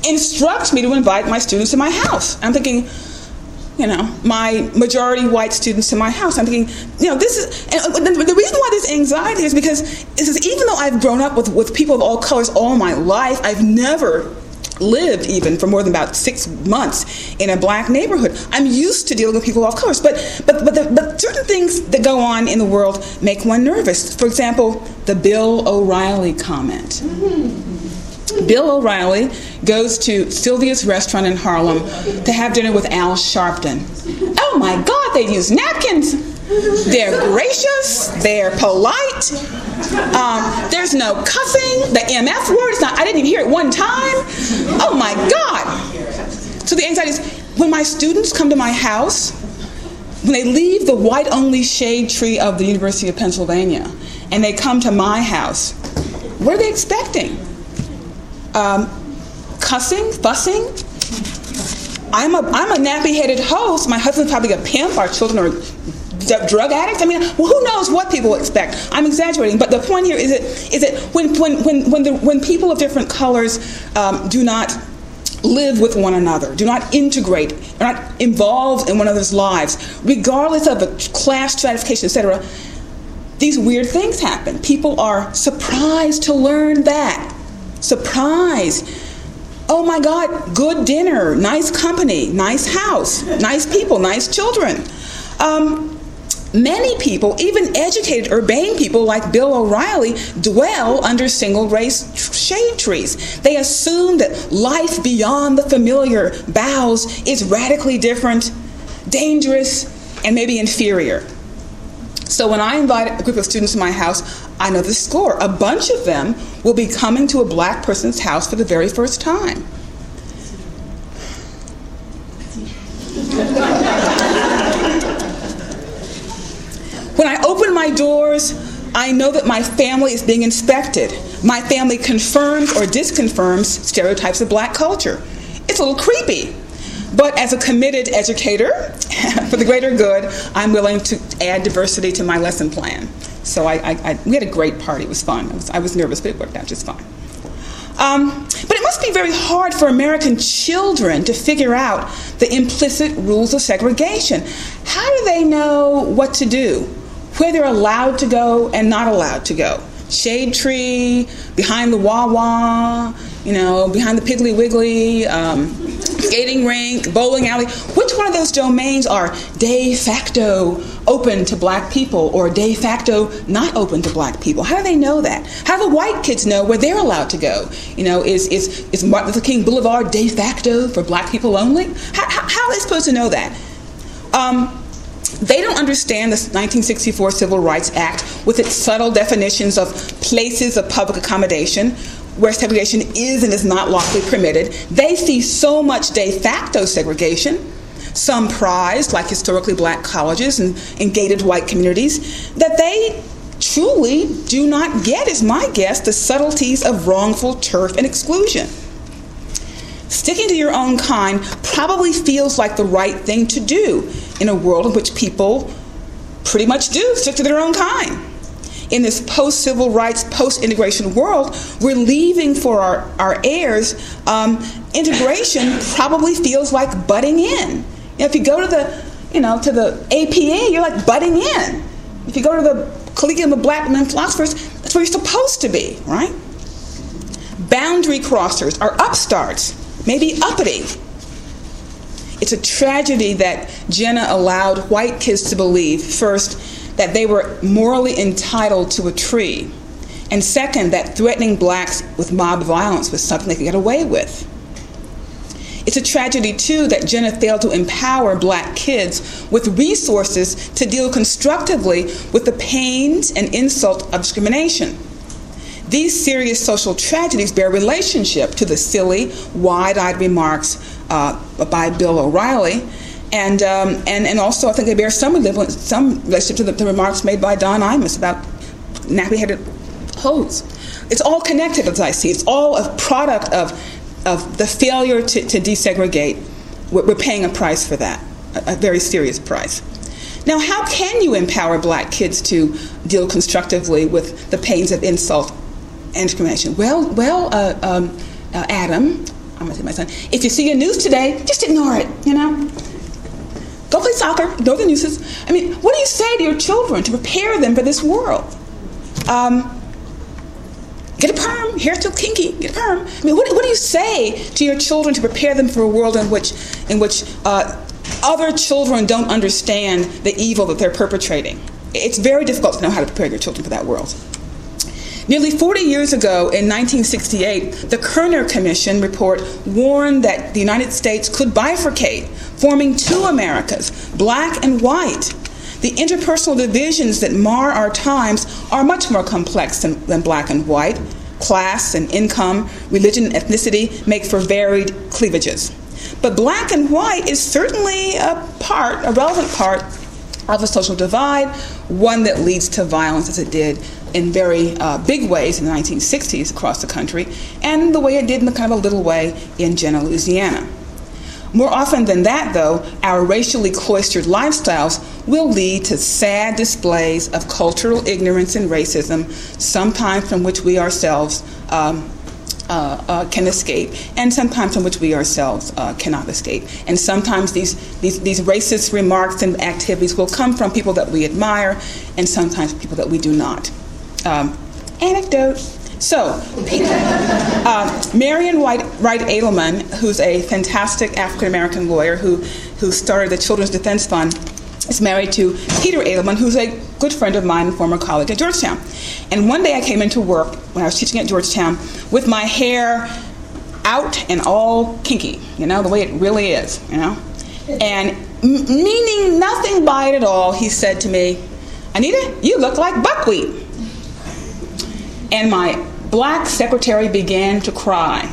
S2: instructs me to invite my students to my house. I'm thinking, you know, my majority white students to my house. I'm thinking, you know, this is, and the reason why this anxiety is because this is, even though I've grown up with, with people of all colors all my life, I've never lived even for more than about six months in a black neighborhood. I'm used to dealing with people of all colors, but but but, the, but certain things that go on in the world make one nervous. For example, the Bill O'Reilly comment. Bill O'Reilly goes to Sylvia's restaurant in Harlem to have dinner with Al Sharpton. Oh my God, they use napkins. They're gracious. They're polite. Um, there's no cussing. The M F word is not, I didn't even hear it one time. Oh my God. So the anxiety is, when my students come to my house, when they leave the white-only shade tree of the University of Pennsylvania and they come to my house, what are they expecting? Um, cussing, fussing. I'm a I'm a nappy-headed host. My husband's probably a pimp. Our children are d- drug addicts. I mean, well, who knows what people expect? I'm exaggerating, but the point here is that is that when when when when the when people of different colors um, do not live with one another, do not integrate, are not involved in one another's lives, regardless of the class stratification, et cetera, these weird things happen. People are surprised to learn that. Surprise. Oh my God, good dinner, nice company, nice house, nice people, nice children. Um, many people, even educated, urbane people like Bill O'Reilly, dwell under single-race shade trees. They assume that life beyond the familiar bounds is radically different, dangerous, and maybe inferior. So when I invite a group of students to my house, I know the score. A bunch of them will be coming to a black person's house for the very first time. When I open my doors, I know that my family is being inspected. My family confirms or disconfirms stereotypes of black culture. It's a little creepy. But as a committed educator, for the greater good, I'm willing to add diversity to my lesson plan. So I, I, I, we had a great party. It was fun. I was, I was nervous, but it worked out just fine. Um, but it must be very hard for American children to figure out the implicit rules of segregation. How do they know what to do, where they're allowed to go and not allowed to go? Shade tree, behind the Wawa, you know, behind the Piggly Wiggly, um, skating rink, bowling alley. Which one of those domains are de facto open to black people or de facto not open to black people? How do they know that? How do the white kids know where they're allowed to go? You know, is is, is Martin Luther King Boulevard de facto for black people only? How, how, how are they supposed to know that? Um, They don't understand the nineteen sixty-four Civil Rights Act with its subtle definitions of places of public accommodation where segregation is and is not lawfully permitted. They see so much de facto segregation, some prized, like historically black colleges and, and gated white communities, that they truly do not get, is my guess, the subtleties of wrongful turf and exclusion. Sticking to your own kind probably feels like the right thing to do in a world in which people pretty much do stick to their own kind. In this post-civil rights, post-integration world, we're leaving for our, our heirs. Um, integration probably feels like butting in. You know, if you go to the, you know, to the A P A, you're like butting in. If you go to the Collegium of Black Men Philosophers, that's where you're supposed to be, right? Boundary crossers are upstarts, maybe uppity. It's a tragedy that Jenna allowed white kids to believe, first, that they were morally entitled to a tree, and second, that threatening blacks with mob violence was something they could get away with. It's a tragedy, too, that Jenna failed to empower black kids with resources to deal constructively with the pains and insult of discrimination. These serious social tragedies bear relationship to the silly, wide-eyed remarks uh, by Bill O'Reilly, and, um, and and also I think they bear some, some relationship to the, the remarks made by Don Imus about nappy-headed hoes. It's all connected, as I see. It's all a product of, of the failure to, to desegregate. We're, we're paying a price for that, a, a very serious price. Now, how can you empower black kids to deal constructively with the pains of insult and discrimination? Well, well, uh, um, uh, Adam, I'm going to say to my son, if you see a noose today, just ignore it, you know? Go play soccer, ignore the nooses. I mean, what do you say to your children to prepare them for this world? Um, get a perm, hair's still kinky, get a perm. I mean, what, what do you say to your children to prepare them for a world in which, in which uh, other children don't understand the evil that they're perpetrating? It's very difficult to know how to prepare your children for that world. Nearly forty years ago, in nineteen sixty-eight, the Kerner Commission report warned that the United States could bifurcate, forming two Americas, black and white. The interpersonal divisions that mar our times are much more complex than, than black and white. Class and income, religion and ethnicity make for varied cleavages. But black and white is certainly a part, a relevant part of a social divide, one that leads to violence as it did in very uh, big ways in the nineteen sixties across the country, and the way it did in a kind of a little way in Jena, Louisiana. More often than that, though, our racially cloistered lifestyles will lead to sad displays of cultural ignorance and racism, sometimes from which we ourselves um, uh, uh, can escape, and sometimes from which we ourselves uh, cannot escape. And sometimes these, these, these racist remarks and activities will come from people that we admire, and sometimes people that we do not. Um, anecdote. So, uh, Marion White, Wright Edelman, who's a fantastic African-American lawyer who, who started the Children's Defense Fund, is married to Peter Edelman, who's a good friend of mine and former colleague at Georgetown. And one day I came into work when I was teaching at Georgetown with my hair out and all kinky, you know, the way it really is, you know. And m- meaning nothing by it at all, he said to me, "Anita, you look like buckwheat." And my black secretary began to cry.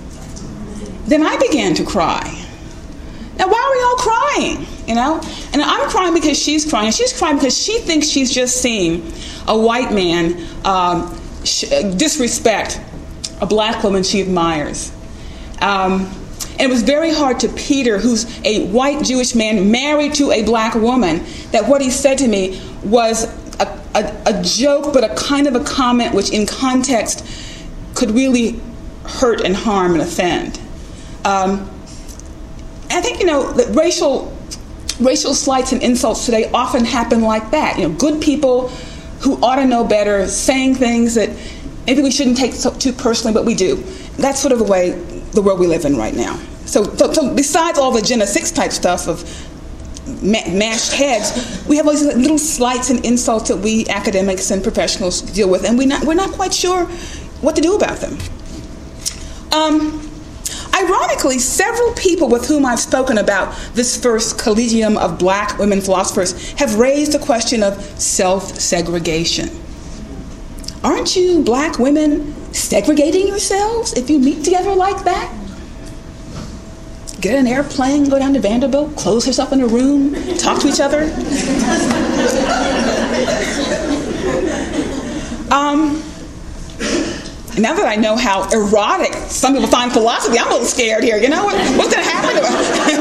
S2: Then I began to cry. Now, why are we all crying? You know? And I'm crying because she's crying. And she's crying because she thinks she's just seeing a white man um, sh- disrespect a black woman she admires. Um, and it was very hard to Peter, who's a white Jewish man married to a black woman, that what he said to me was A, a, a joke, but a kind of a comment which in context could really hurt and harm and offend. Um, I think, you know, that racial, racial slights and insults today often happen like that. You know, good people who ought to know better saying things that maybe we shouldn't take so, too personally, but we do. That's sort of the way, the world we live in right now. So, so, so besides all the Jena six type stuff of mashed heads, we have all these little slights and insults that we academics and professionals deal with, and we not, we're not quite sure what to do about them. Um, ironically, several people with whom I've spoken about this first collegium of black women philosophers have raised the question of self-segregation. Aren't you black women segregating yourselves if you meet together like that? Get an airplane, go down to Vanderbilt, close yourself in a room, talk to each other. um, now that I know how erotic some people find philosophy, I'm a little scared here. You know what, what's going to happen to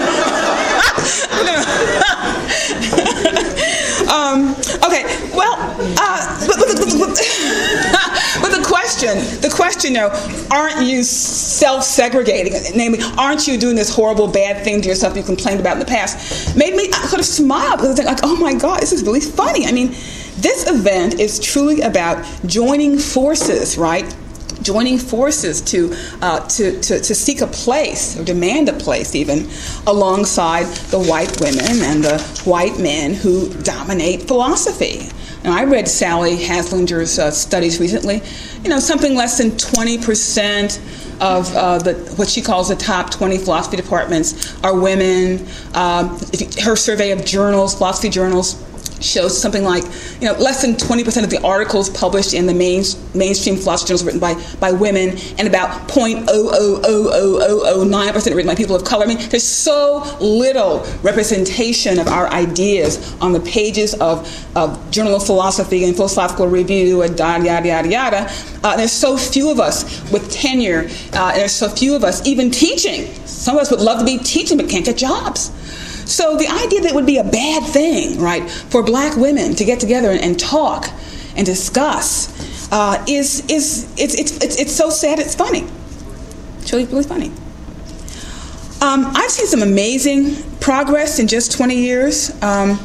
S2: us? um, okay, well, uh, but, but, but, but, but the question, the question, you know, aren't you self-segregating? Namely, aren't you doing this horrible, bad thing to yourself you complained about in the past? Made me sort of smile because I think, like, oh my God, this is really funny. I mean, this event is truly about joining forces, right? Joining forces to, uh, to, to, to seek a place, or demand a place even, alongside the white women and the white men who dominate philosophy. Now, I read Sally Haslinger's uh, studies recently. You know, something less than twenty percent of uh, the what she calls the top twenty philosophy departments are women. Um, if you, her survey of journals, philosophy journals, shows something like, you know, less than twenty percent of the articles published in the main, mainstream philosophy journals written by, by women, and about zero point zero zero zero zero zero zero nine percent written by people of color. I mean, there's so little representation of our ideas on the pages of, of Journal of Philosophy and Philosophical Review and yada, yada, yada, yada. Uh, there's so few of us with tenure, uh, and there's so few of us even teaching. Some of us would love to be teaching but can't get jobs. So the idea that it would be a bad thing, right, for black women to get together and, and talk and discuss uh, is is it's, it's it's it's so sad it's funny. It's really really funny. Um, I've seen some amazing progress in just twenty years. Um,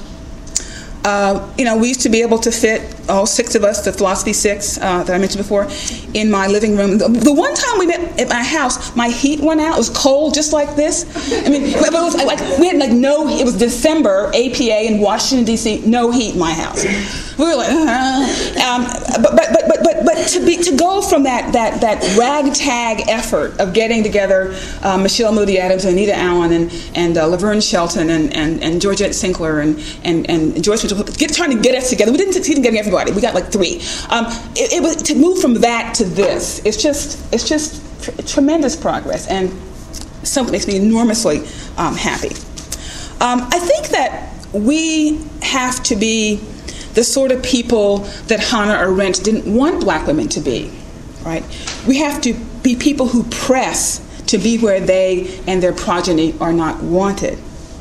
S2: uh, you know, we used to be able to fit all six of us, the Philosophy Six uh, that I mentioned before, in my living room. The, the one time we met at my house, my heat went out. It was cold, just like this. I mean, but it was like we had like no. It was December, A P A in Washington D C, no heat in my house. We were like, uh, um, but, but but but but but to be to go from that that that ragtag effort of getting together uh, Michelle Moody Adams and Anita Allen and and uh, Laverne Shelton and, and and Georgette Sinclair and and and Joyce Mitchell, get, trying to get us together. We didn't succeed in getting everybody. We got like three. Um, it, it was to move from that to this. It's just it's just tr- tremendous progress, and something makes me enormously um, happy. Um, I think that we have to be the sort of people that Hannah Arendt didn't want black women to be, right? We have to be people who press to be where they and their progeny are not wanted.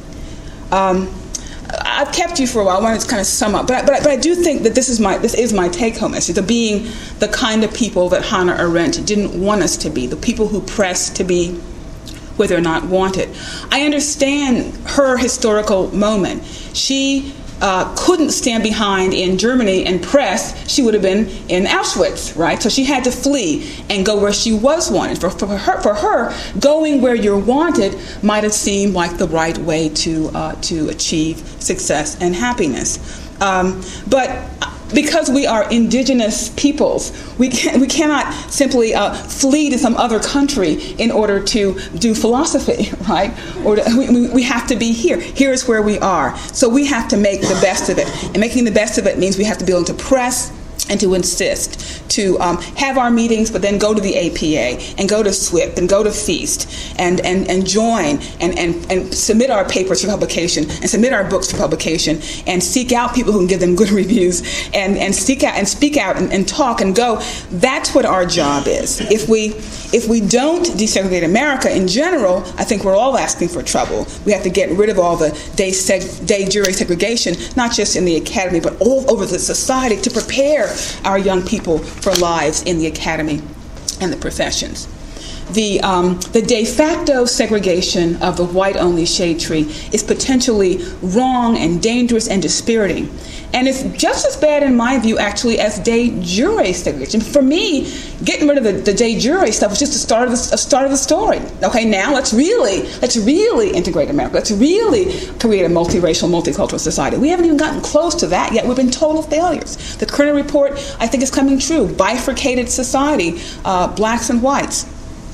S2: Um, I've kept you for a while. I want to kind of sum up, but I, but, I, but I do think that this is my this is my take-home message: of being the kind of people that Hannah Arendt didn't want us to be, the people who press to be where they're not wanted. I understand her historical moment. She uh, couldn't stand behind in Germany and press. She would have been in Auschwitz, right? So she had to flee and go where she was wanted. For, for her, for her, going where you're wanted might have seemed like the right way to uh, to achieve success and happiness. Um, but because we are indigenous peoples, we can, we cannot simply uh, flee to some other country in order to do philosophy, right? Or to, we, we have to be here. Here is where we are. So we have to make the best of it. And making the best of it means we have to be able to press and to insist, to um, have our meetings, but then go to the A P A and go to S W I P and go to FEAST and, and, and join and, and, and submit our papers for publication and submit our books for publication and seek out people who can give them good reviews and, and seek out and speak out and, and talk and go. That's what our job is. If we if we don't desegregate America in general, I think we're all asking for trouble. We have to get rid of all the de, seg, de jure segregation, not just in the academy, but all over the society, to prepare our young people for lives in the academy and the professions. The, um, the de facto segregation of the white-only shade tree is potentially wrong and dangerous and dispiriting. And it's just as bad, in my view, actually, as de jure segregation. For me, getting rid of the, the de jure stuff was just the start of the, a start of the story. Okay, now let's really, let's really integrate America. Let's really create a multiracial, multicultural society. We haven't even gotten close to that yet. We've been total failures. The Kerner Report, I think, is coming true. Bifurcated society, uh, blacks and whites.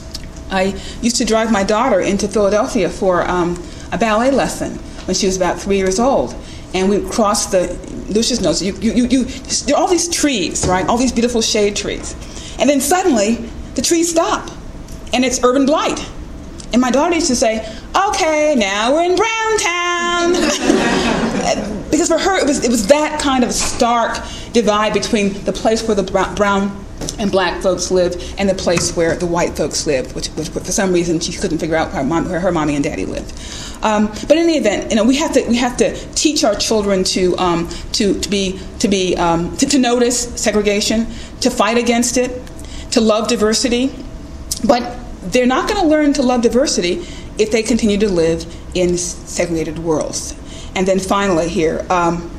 S2: I used to drive my daughter into Philadelphia for um, a ballet lesson when she was about three years old. And we crossed the, Lucius knows, you, you, you, you, there are all these trees, right? All these beautiful shade trees. And then suddenly, the trees stop. And it's urban blight. And my daughter used to say, okay, now we're in Brown Town. Because for her, it was, it was that kind of stark divide between the place where the brown and black folks lived and the place where the white folks lived, which, which for some reason she couldn't figure out where, mom, where her mommy and daddy lived. Um, but in any event, you know, we have to we have to teach our children to um, to to be to be um, to, to notice segregation, to fight against it, to love diversity. But they're not going to learn to love diversity if they continue to live in segregated worlds. And then finally, here. Um,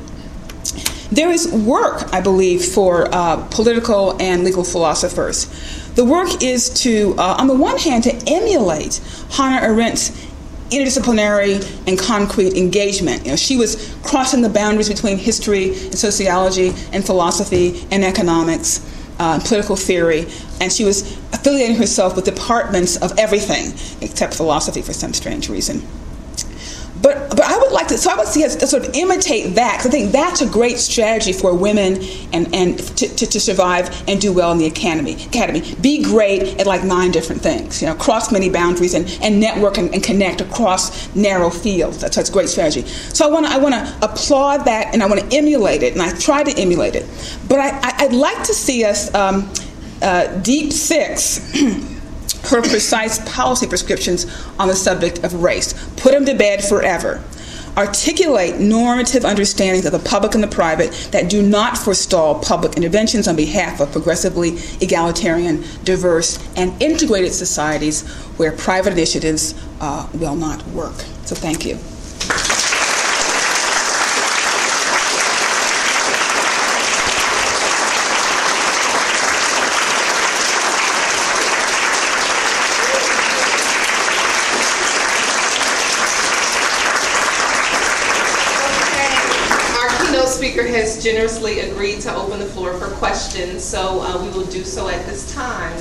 S2: There is work, I believe, for uh, political and legal philosophers. The work is to, uh, on the one hand, to emulate Hannah Arendt's interdisciplinary and concrete engagement. You know, she was crossing the boundaries between history and sociology and philosophy and economics, uh, and political theory, and she was affiliating herself with departments of everything except philosophy for some strange reason. But but I would like to, so I would see us to sort of imitate that, because I think that's a great strategy for women and, and to, to, to survive and do well in the academy. Academy. Be great at like nine different things, you know, cross many boundaries and, and network and, and connect across narrow fields. That's, that's a great strategy. So I want to I want to applaud that, and I want to emulate it, and I try to emulate it. But I, I, I'd like to see us um, uh, deep six her precise policy prescriptions on the subject of race. Put them to bed forever. articulate normative understandings of the public and the private that do not forestall public interventions on behalf of progressively egalitarian, diverse, and integrated societies where private initiatives uh, will not work. So thank you.
S1: Speaker has generously agreed to open the floor for questions, so uh, we will do so at this time.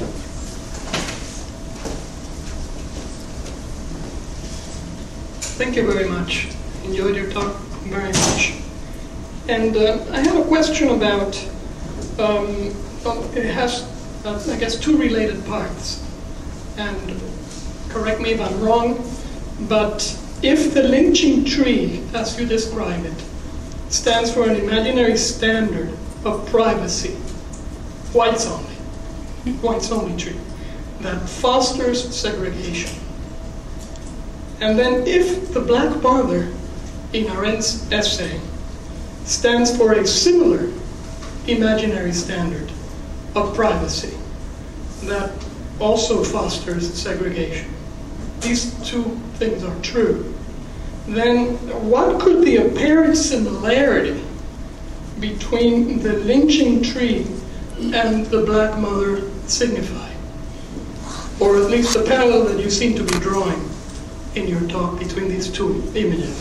S5: Thank you very much. Enjoyed your talk very much. And uh, I have a question about, um, well, it has, uh, I guess, two related parts. And correct me if I'm wrong, but if the lynching tree, as you describe it, stands for an imaginary standard of privacy, whites only, whites only tree, that fosters segregation. And then if the Black Mother in Arendt's essay stands for a similar imaginary standard of privacy that also fosters segregation, these two things are true, then what could the apparent similarity between the lynching tree and the Black Mother signify? Or at least the parallel that you seem to be drawing in your talk between these two images.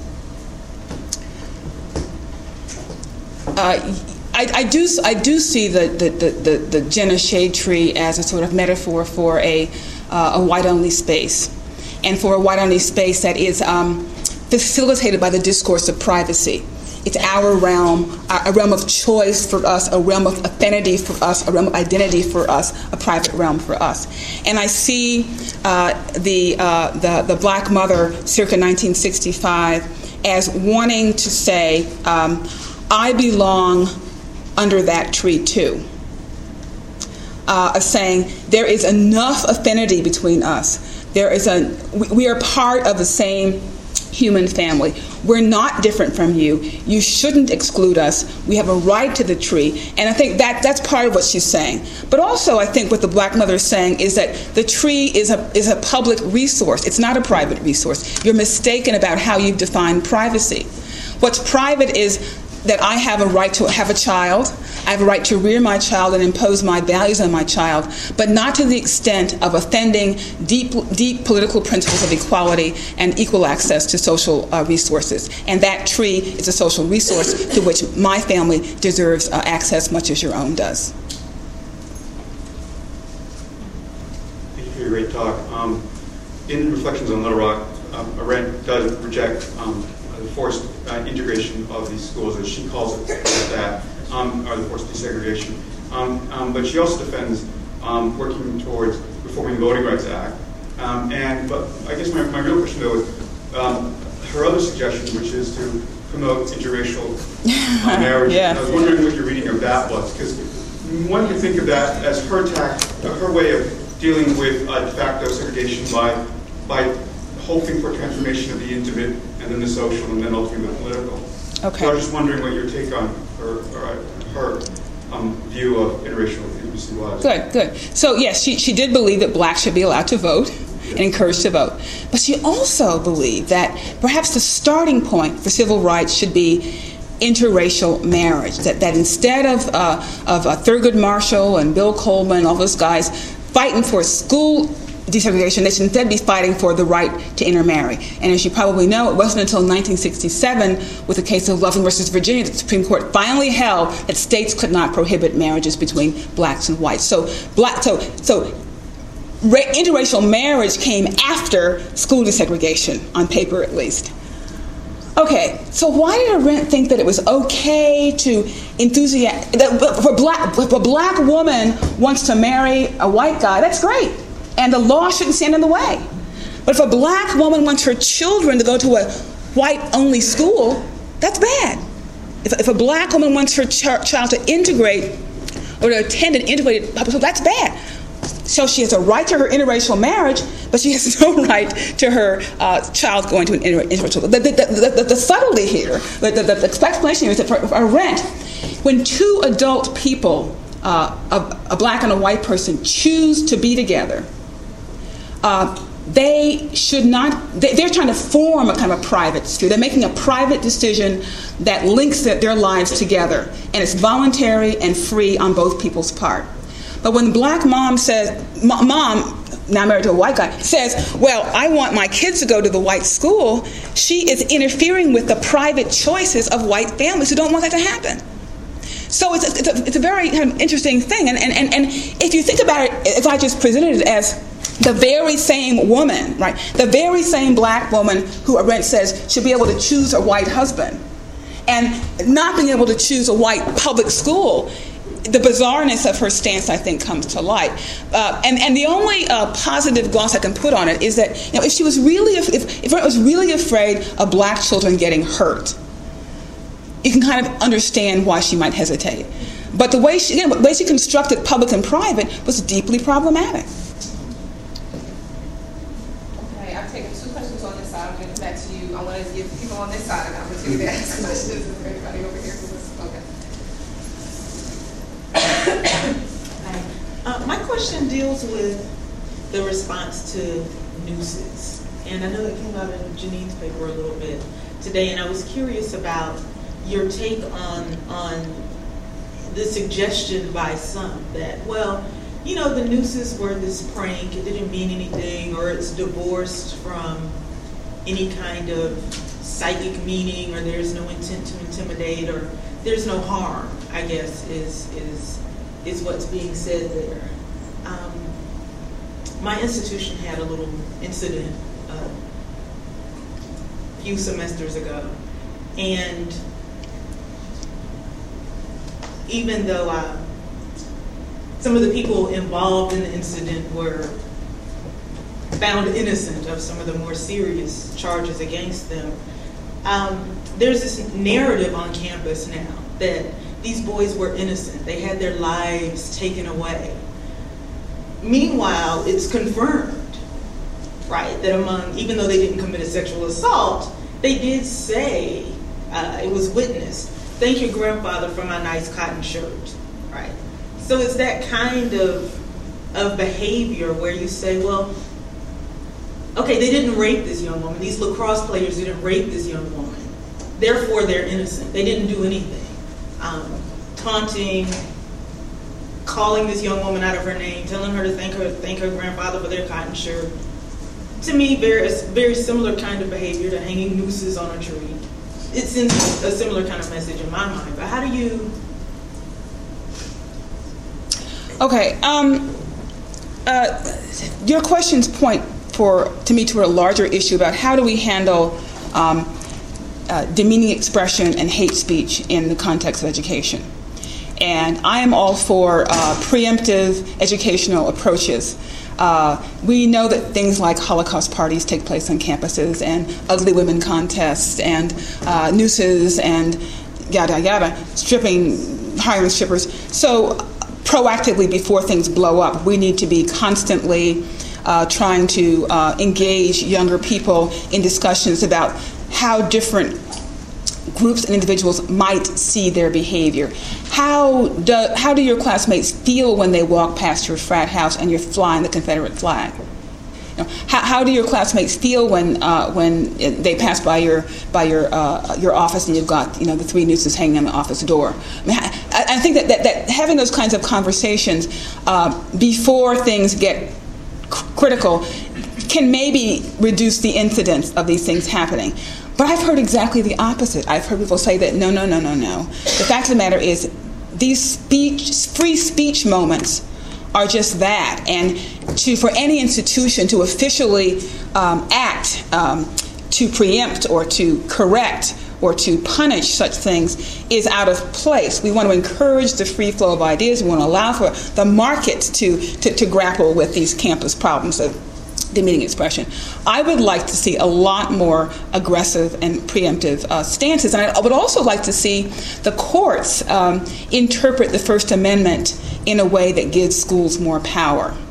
S2: Uh, I, I do I do see the, the, the, the Jenna shade tree as a sort of metaphor for a, uh, a white-only space, and for a white-only space that is um, facilitated by the discourse of privacy. It's our realm, a realm of choice for us, a realm of affinity for us, a realm of identity for us, a private realm for us. And I see uh, the, uh, the, the Black Mother circa nineteen sixty-five as wanting to say, um, I belong under that tree too. Uh, of saying there is enough affinity between us. There is a, we, we are part of the same human family. We're not different from you. You shouldn't exclude us. We have a right to the tree. And I think that that's part of what she's saying. But also I think what the Black Mother is saying is that the tree is a, is a public resource. It's not a private resource. You're mistaken about how you've defined privacy. What's private is that I have a right to have a child. I have a right to rear my child and impose my values on my child, but not to the extent of offending deep, deep political principles of equality and equal access to social uh, resources. And that tree is a social resource to which my family deserves uh, access much as your own does.
S6: Thank you for your great talk. Um, in Reflections on Little Rock, um, Arendt does reject um, the forced uh, integration of these schools, as she calls it, that, um, or the forced desegregation. Um, um, but she also defends um, working towards reforming the Voting Rights Act. Um, and but I guess my, my real question, though, is um, her other suggestion, which is to promote interracial uh, marriage.
S2: Yeah.
S6: And I was wondering what your reading of that was, because one can think of that as her tact, her way of dealing with uh, de facto segregation by by hoping for transformation of the intimate, and then the social, and then ultimately the political.
S2: Okay.
S6: So I was just wondering what your take on her, or her um, view of interracial intimacy was.
S2: Good, good. So yes, she, she did believe that blacks should be allowed to vote and encouraged to vote. But she also believed that perhaps the starting point for civil rights should be interracial marriage, that, that instead of, uh, of uh, Thurgood Marshall and Bill Coleman and all those guys fighting for school desegregation, they should instead be fighting for the right to intermarry. And as you probably know, it wasn't until nineteen sixty-seven, with the case of Loveland versus Virginia, that the Supreme Court finally held that states could not prohibit marriages between blacks and whites. So, black, so, so interracial marriage came after school desegregation, on paper at least. Okay, so why did Arendt think that it was okay to enthusiasm that for black if a black woman wants to marry a white guy? That's great. And the law shouldn't stand in the way. But if a black woman wants her children to go to a white-only school, that's bad. If, if a black woman wants her ch- child to integrate or to attend an integrated public school, that's bad. so she has a right to her interracial marriage, but she has no right to her uh, child going to an inter- interracial. The, the, the, the, the subtlety here, the, the, the explanation here is that for, for Arendt, when two adult people, uh, a, a black and a white person, choose to be together, uh, they should not, they, they're trying to form a kind of a private sphere. They're making a private decision that links their, their lives together, and it's voluntary and free on both people's part. But when black mom says, mom, now married to a white guy, says, well, I want my kids to go to the white school, she is interfering with the private choices of white families who don't want that to happen. So it's a, it's a, it's a very kind of interesting thing. And, and, and, and if you think about it, if I just presented it as the very same woman, right, the very same black woman who Arendt says should be able to choose a white husband, and not being able to choose a white public school, the bizarreness of her stance, I think, comes to light. Uh, and, and the only uh, positive gloss I can put on it is that, you know, if she was really, if, if Arendt was really afraid of black children getting hurt, you can kind of understand why she might hesitate. But the way she, again, the way she constructed public and private was deeply problematic.
S1: Okay, I've taken two questions on this side. I'm going to come back to you. I want to give people on this side an opportunity to ask questions. Is there anybody over here who wants to? Okay.
S4: Uh, my question deals with the response to nooses. And I know that came out in Janine's paper a little bit today, and I was curious about your take on on the suggestion by some that, well, you know, the nooses were this prank, it didn't mean anything, or it's divorced from any kind of psychic meaning, or there's no intent to intimidate, or there's no harm, I guess, is is is what's being said there. Um, my institution had a little incident uh, a few semesters ago, and even though I, some of the people involved in the incident were found innocent of some of the more serious charges against them, um, there's this narrative on campus now that these boys were innocent. They had their lives taken away. Meanwhile, it's confirmed, right, that among, even though they didn't commit a sexual assault, they did say, uh, it was witnessed, thank your grandfather for my nice cotton shirt, right? So it's that kind of of behavior where you say, well, okay, they didn't rape this young woman. These lacrosse players didn't rape this young woman. Therefore, they're innocent. They didn't do anything. Um, taunting, calling this young woman out of her name, telling her to thank her thank her grandfather for their cotton shirt. To me, very, very similar kind of behavior to hanging nooses on a tree. It sends a similar kind of message in my mind. But how do you... Okay.
S2: Um, uh, your questions point for to me toward a larger issue about how do we handle um, uh, demeaning expression and hate speech in the context of education. And I am all for uh, preemptive educational approaches. Uh, we know that things like Holocaust parties take place on campuses, and ugly women contests, and uh, nooses, and yada yada, stripping, hiring strippers. So proactively, before things blow up, we need to be constantly uh, trying to uh, engage younger people in discussions about how different groups and individuals might see their behavior. How do, how do your classmates feel when they walk past your frat house and you're flying the Confederate flag? You know, how, how do your classmates feel when uh, when they pass by your by your uh, your office and you've got, you know, the three nooses hanging on the office door? I, mean, I, I think that, that, that having those kinds of conversations uh, before things get critical can maybe reduce the incidence of these things happening. But I've heard exactly the opposite. I've heard people say that no, no, no, no, no. The fact of the matter is these speech, free speech moments are just that. And to for any institution to officially um, act, um, to preempt or to correct or to punish such things is out of place. We want to encourage the free flow of ideas. We want to allow for the market to, to, to grapple with these campus problems of demeaning expression. I would like to see a lot more aggressive and preemptive uh, stances, and I would also like to see the courts um, interpret the First Amendment in a way that gives schools more power.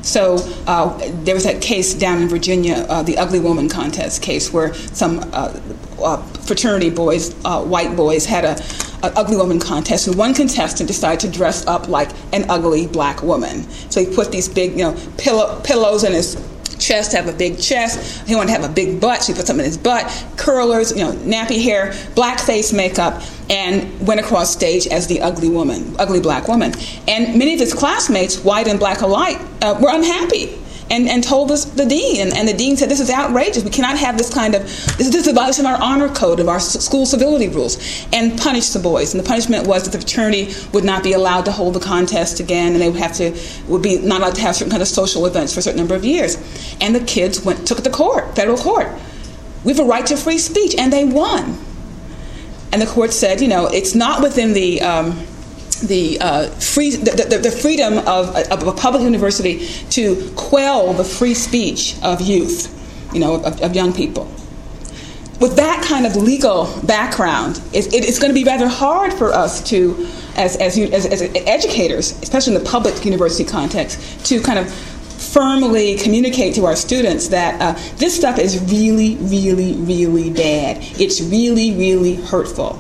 S2: So uh, there was that case down in Virginia, uh, the Ugly Woman contest case, where some uh, uh, fraternity boys, uh, white boys, had a, a ugly woman contest, and one contestant decided to dress up like an ugly black woman. So he put these big, you know, pillow, pillows in his chest, have a big chest. He wanted to have a big butt, so he put something in his butt, curlers, you know, nappy hair, black face makeup, and went across stage as the ugly woman, ugly black woman. And many of his classmates, white and black alike, uh, were unhappy and, and told us the dean. And, and the dean said, this is outrageous. We cannot have this kind of, this, this is a violation of our honor code, of our school civility rules, and punished the boys. And the punishment was that the fraternity would not be allowed to hold the contest again, and they would have to, would be not allowed to have certain kind of social events for a certain number of years. And the kids went, took it to court, federal court. We have a right to free speech, and they won. And the court said, you know, it's not within the um, the uh, free the, the, the freedom of, of a public university to quell the free speech of youth, you know, of, of young people. With that kind of legal background, it, it, it's going to be rather hard for us to, as as, as as educators, especially in the public university context, to kind of firmly communicate to our students that uh, this stuff is really, really, really bad. It's really, really hurtful.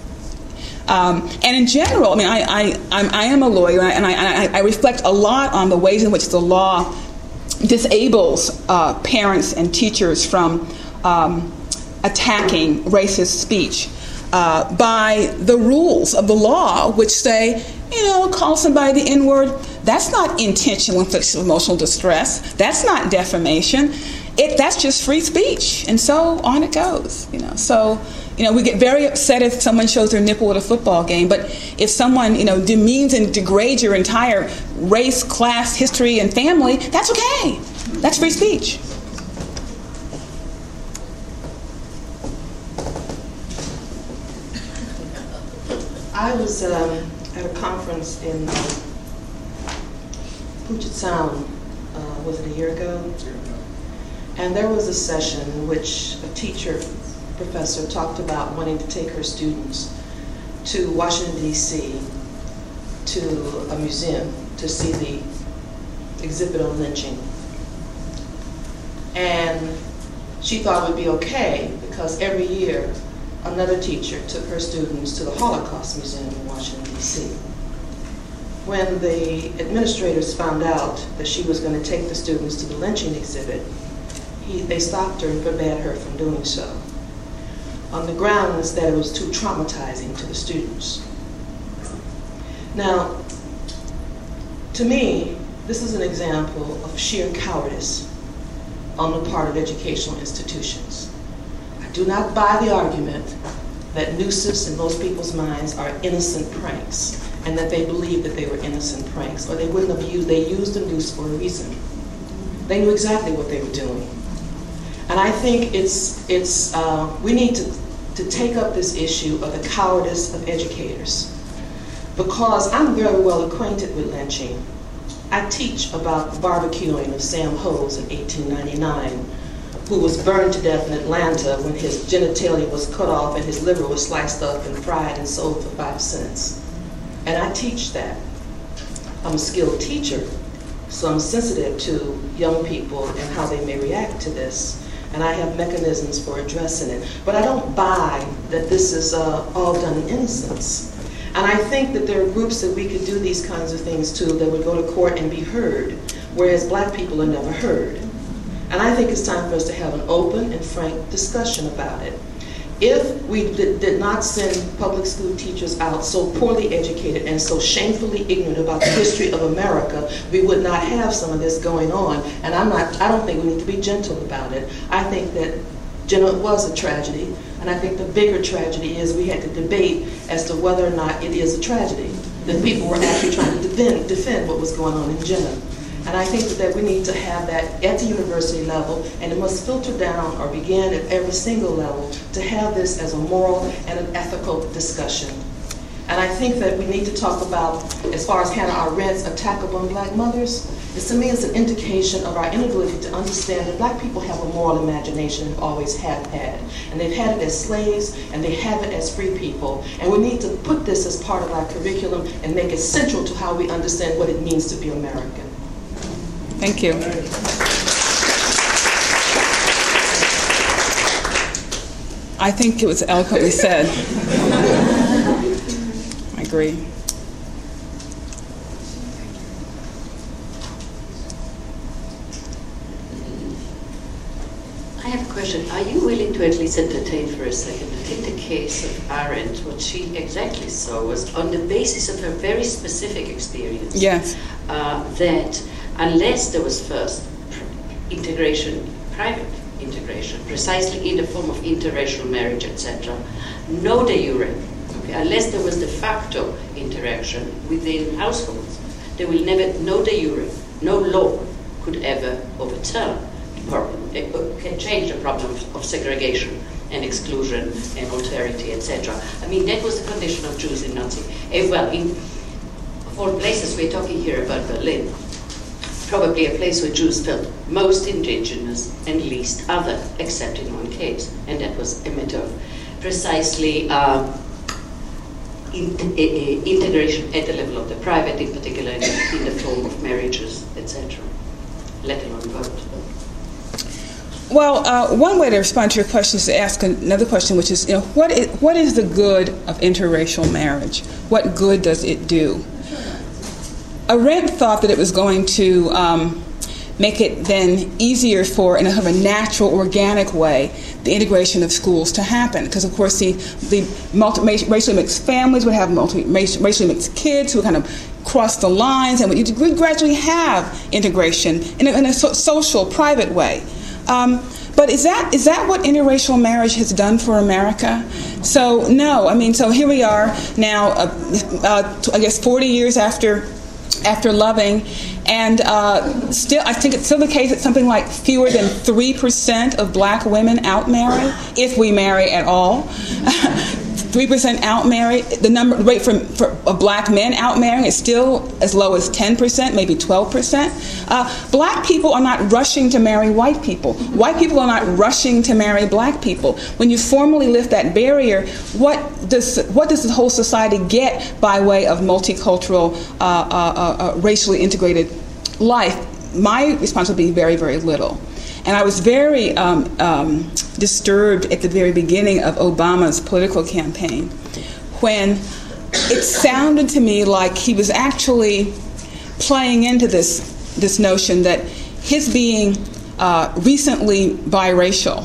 S2: Um, and in general, I mean, I, I, I'm, I am a lawyer, and I, I, I reflect a lot on the ways in which the law disables uh, parents and teachers from um, attacking racist speech uh, by the rules of the law, which say, you know, call somebody the N-word. That's not intentional infliction of emotional distress. That's not defamation. It, that's just free speech. And so on it goes, you know. So, you know, we get very upset if someone shows their nipple at a football game, but if someone, you know, demeans and degrades your entire race, class, history, and family, that's okay. That's free speech.
S7: I was um, at a conference in uh, Puget Sound, uh, was it a year ago? And there was a session in which a teacher, professor, talked about wanting to take her students to Washington, D C, to a museum to see the exhibit on lynching. And she thought it would be okay because every year another teacher took her students to the Holocaust Museum in Washington, D C. When the administrators found out that she was going to take the students to the lynching exhibit, he, they stopped her and forbade her from doing so, on the grounds that it was too traumatizing to the students. Now, to me, this is an example of sheer cowardice on the part of educational institutions. I do not buy the argument that nooses in most people's minds are innocent pranks, and that they believe that they were innocent pranks, or they wouldn't have used, they used the noose for a reason. They knew exactly what they were doing. And I think it's, it's, uh, we need to, to take up this issue of the cowardice of educators. Because I'm very well acquainted with lynching. I teach about the barbecuing of Sam Hose in eighteen ninety-nine, who was burned to death in Atlanta when his genitalia was cut off and his liver was sliced up and fried and sold for five cents. And I teach that. I'm a skilled teacher, so I'm sensitive to young people and how they may react to this. And I have mechanisms for addressing it. But I don't buy that this is uh, all done in innocence. And I think that there are groups that we could do these kinds of things to that would go to court and be heard, whereas black people are never heard. And I think it's time for us to have an open and frank discussion about it. If we did, did not send public school teachers out so poorly educated and so shamefully ignorant about the history of America, we would not have some of this going on. And I'm not, I don't think we need to be gentle about it. I think that, you know, it was a tragedy. And I think the bigger tragedy is we had to debate as to whether or not it is a tragedy, that people were actually trying to defend, defend what was going on in Jenna. And I think that we need to have that at the university level, and it must filter down or begin at every single level to have this as a moral and an ethical discussion. And I think that we need to talk about, as far as Hannah Arendt's attack upon black mothers, it's, to me, it's an indication of our inability to understand that black people have a moral imagination and always have had. And they've had it as slaves, and they have it as free people. And we need to put this as part of our curriculum and make it central to how we understand what it means to be American.
S2: Thank you. I think it was eloquently said. I agree.
S8: I have a question. Are you willing to at least entertain for a second that in the case of Arendt, what she exactly saw was on the basis of her very specific experience,
S2: yes,
S8: uh, that unless there was first pr- integration, private integration, precisely in the form of interracial marriage, et cetera, no de jure, okay, unless there was de facto interaction within households, there will never, no de jure, no law could ever overturn problem, it can change the problem of segregation and exclusion and alterity, et cetera. I mean, that was the condition of Jews in Nazi. Uh, well, in of all places, we're talking here about Berlin, probably a place where Jews felt most indigenous and least other, except in one case, and that was a matter of precisely um, in, uh, uh, integration at the level of the private, in particular in the, in the form of marriages, et cetera, let alone vote.
S2: Well, uh, one way to respond to your question is to ask another question, which is, you know, what is, what is the good of interracial marriage? What good does it do? Arendt thought that it was going to um, make it then easier for, in a, a natural, organic way, the integration of schools to happen. Because, of course, the, the multi- racially mixed families would have multi- racially mixed kids who kind of cross the lines, and we gradually have integration in a, in a so- social, private way. Um, but is that is that what interracial marriage has done for America? So no, I mean, so here we are now, uh, uh, I guess forty years after after Loving, and uh, still, I think it's still the case that something like fewer than three percent of black women outmarry, if we marry at all. Three percent outmarry. The number rate for, for of black men outmarrying is still as low as ten percent, maybe twelve percent. Uh, black people are not rushing to marry white people. White people are not rushing to marry black people. When you formally lift that barrier, what does what does the whole society get by way of multicultural, uh, uh, uh, racially integrated life? My response would be very, very little. And I was very um, um, disturbed at the very beginning of Obama's political campaign when it sounded to me like he was actually playing into this this notion that his being uh, recently biracial,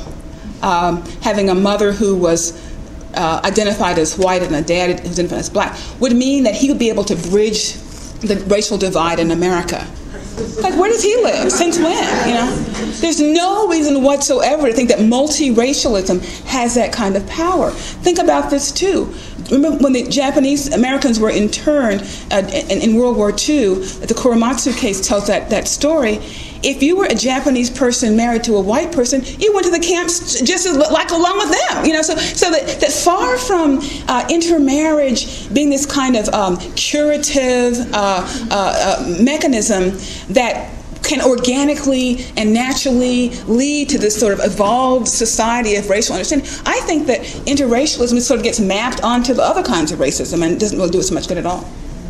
S2: um, having a mother who was uh, identified as white and a dad who was identified as black, would mean that he would be able to bridge the racial divide in America. Like, where does he live? Since when? You know, there's no reason whatsoever to think that multiracialism has that kind of power. Think about this too. Remember when the Japanese Americans were interned uh, in, in World War Two? The Korematsu case tells that that story. If you were a Japanese person married to a white person, you went to the camps just as like along with them. You know, so so that, that far from uh, intermarriage being this kind of um, curative uh, uh, uh, mechanism that can organically and naturally lead to this sort of evolved society of racial understanding, I think that interracialism sort of gets mapped onto the other kinds of racism and doesn't really do us much good at all.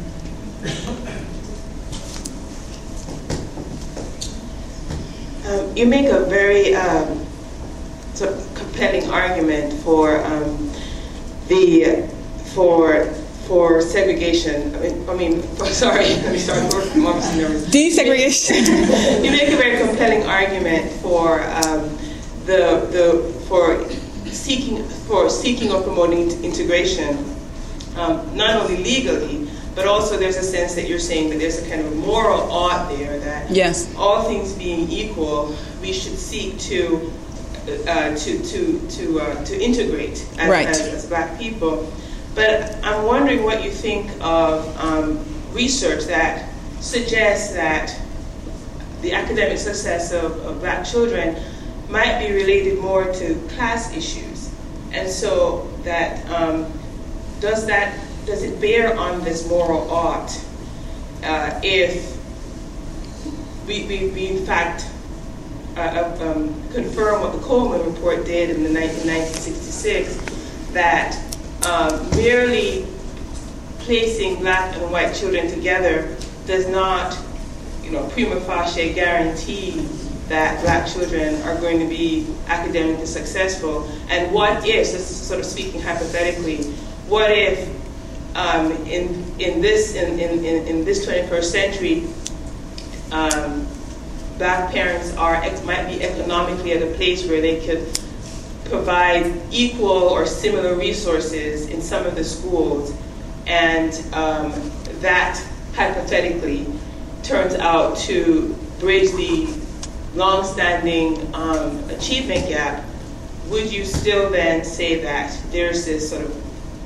S9: Um, you make a very um, sort of compelling argument for um, the for for segregation. I mean, I mean for, sorry, let me start from obviously nervous.
S2: Desegregation.
S9: You make a very compelling argument for um, the the for seeking for seeking or promoting integration, um, not only legally, but also there's a sense that you're saying that there's a kind of moral ought there that
S2: yes,
S9: all things being equal, we should seek to uh, to to to uh, to integrate as,
S2: right.
S9: as, as black people. But I'm wondering what you think of um, research that suggests that the academic success of, of black children might be related more to class issues, and so that um, does that does it bear on this moral ought uh, if we, we, we in fact uh, um, confirm what the Coleman Report did in the nineteen sixty-six, that um, merely placing black and white children together does not you know, prima facie guarantee that black children are going to be academically successful? And what if, this is sort of speaking hypothetically, what if um, in in this in, in, in this twenty-first century, um, black parents are might be economically at a place where they could provide equal or similar resources in some of the schools, and um, that hypothetically turns out to bridge the long-standing um, achievement gap, would you still then say that there's this sort of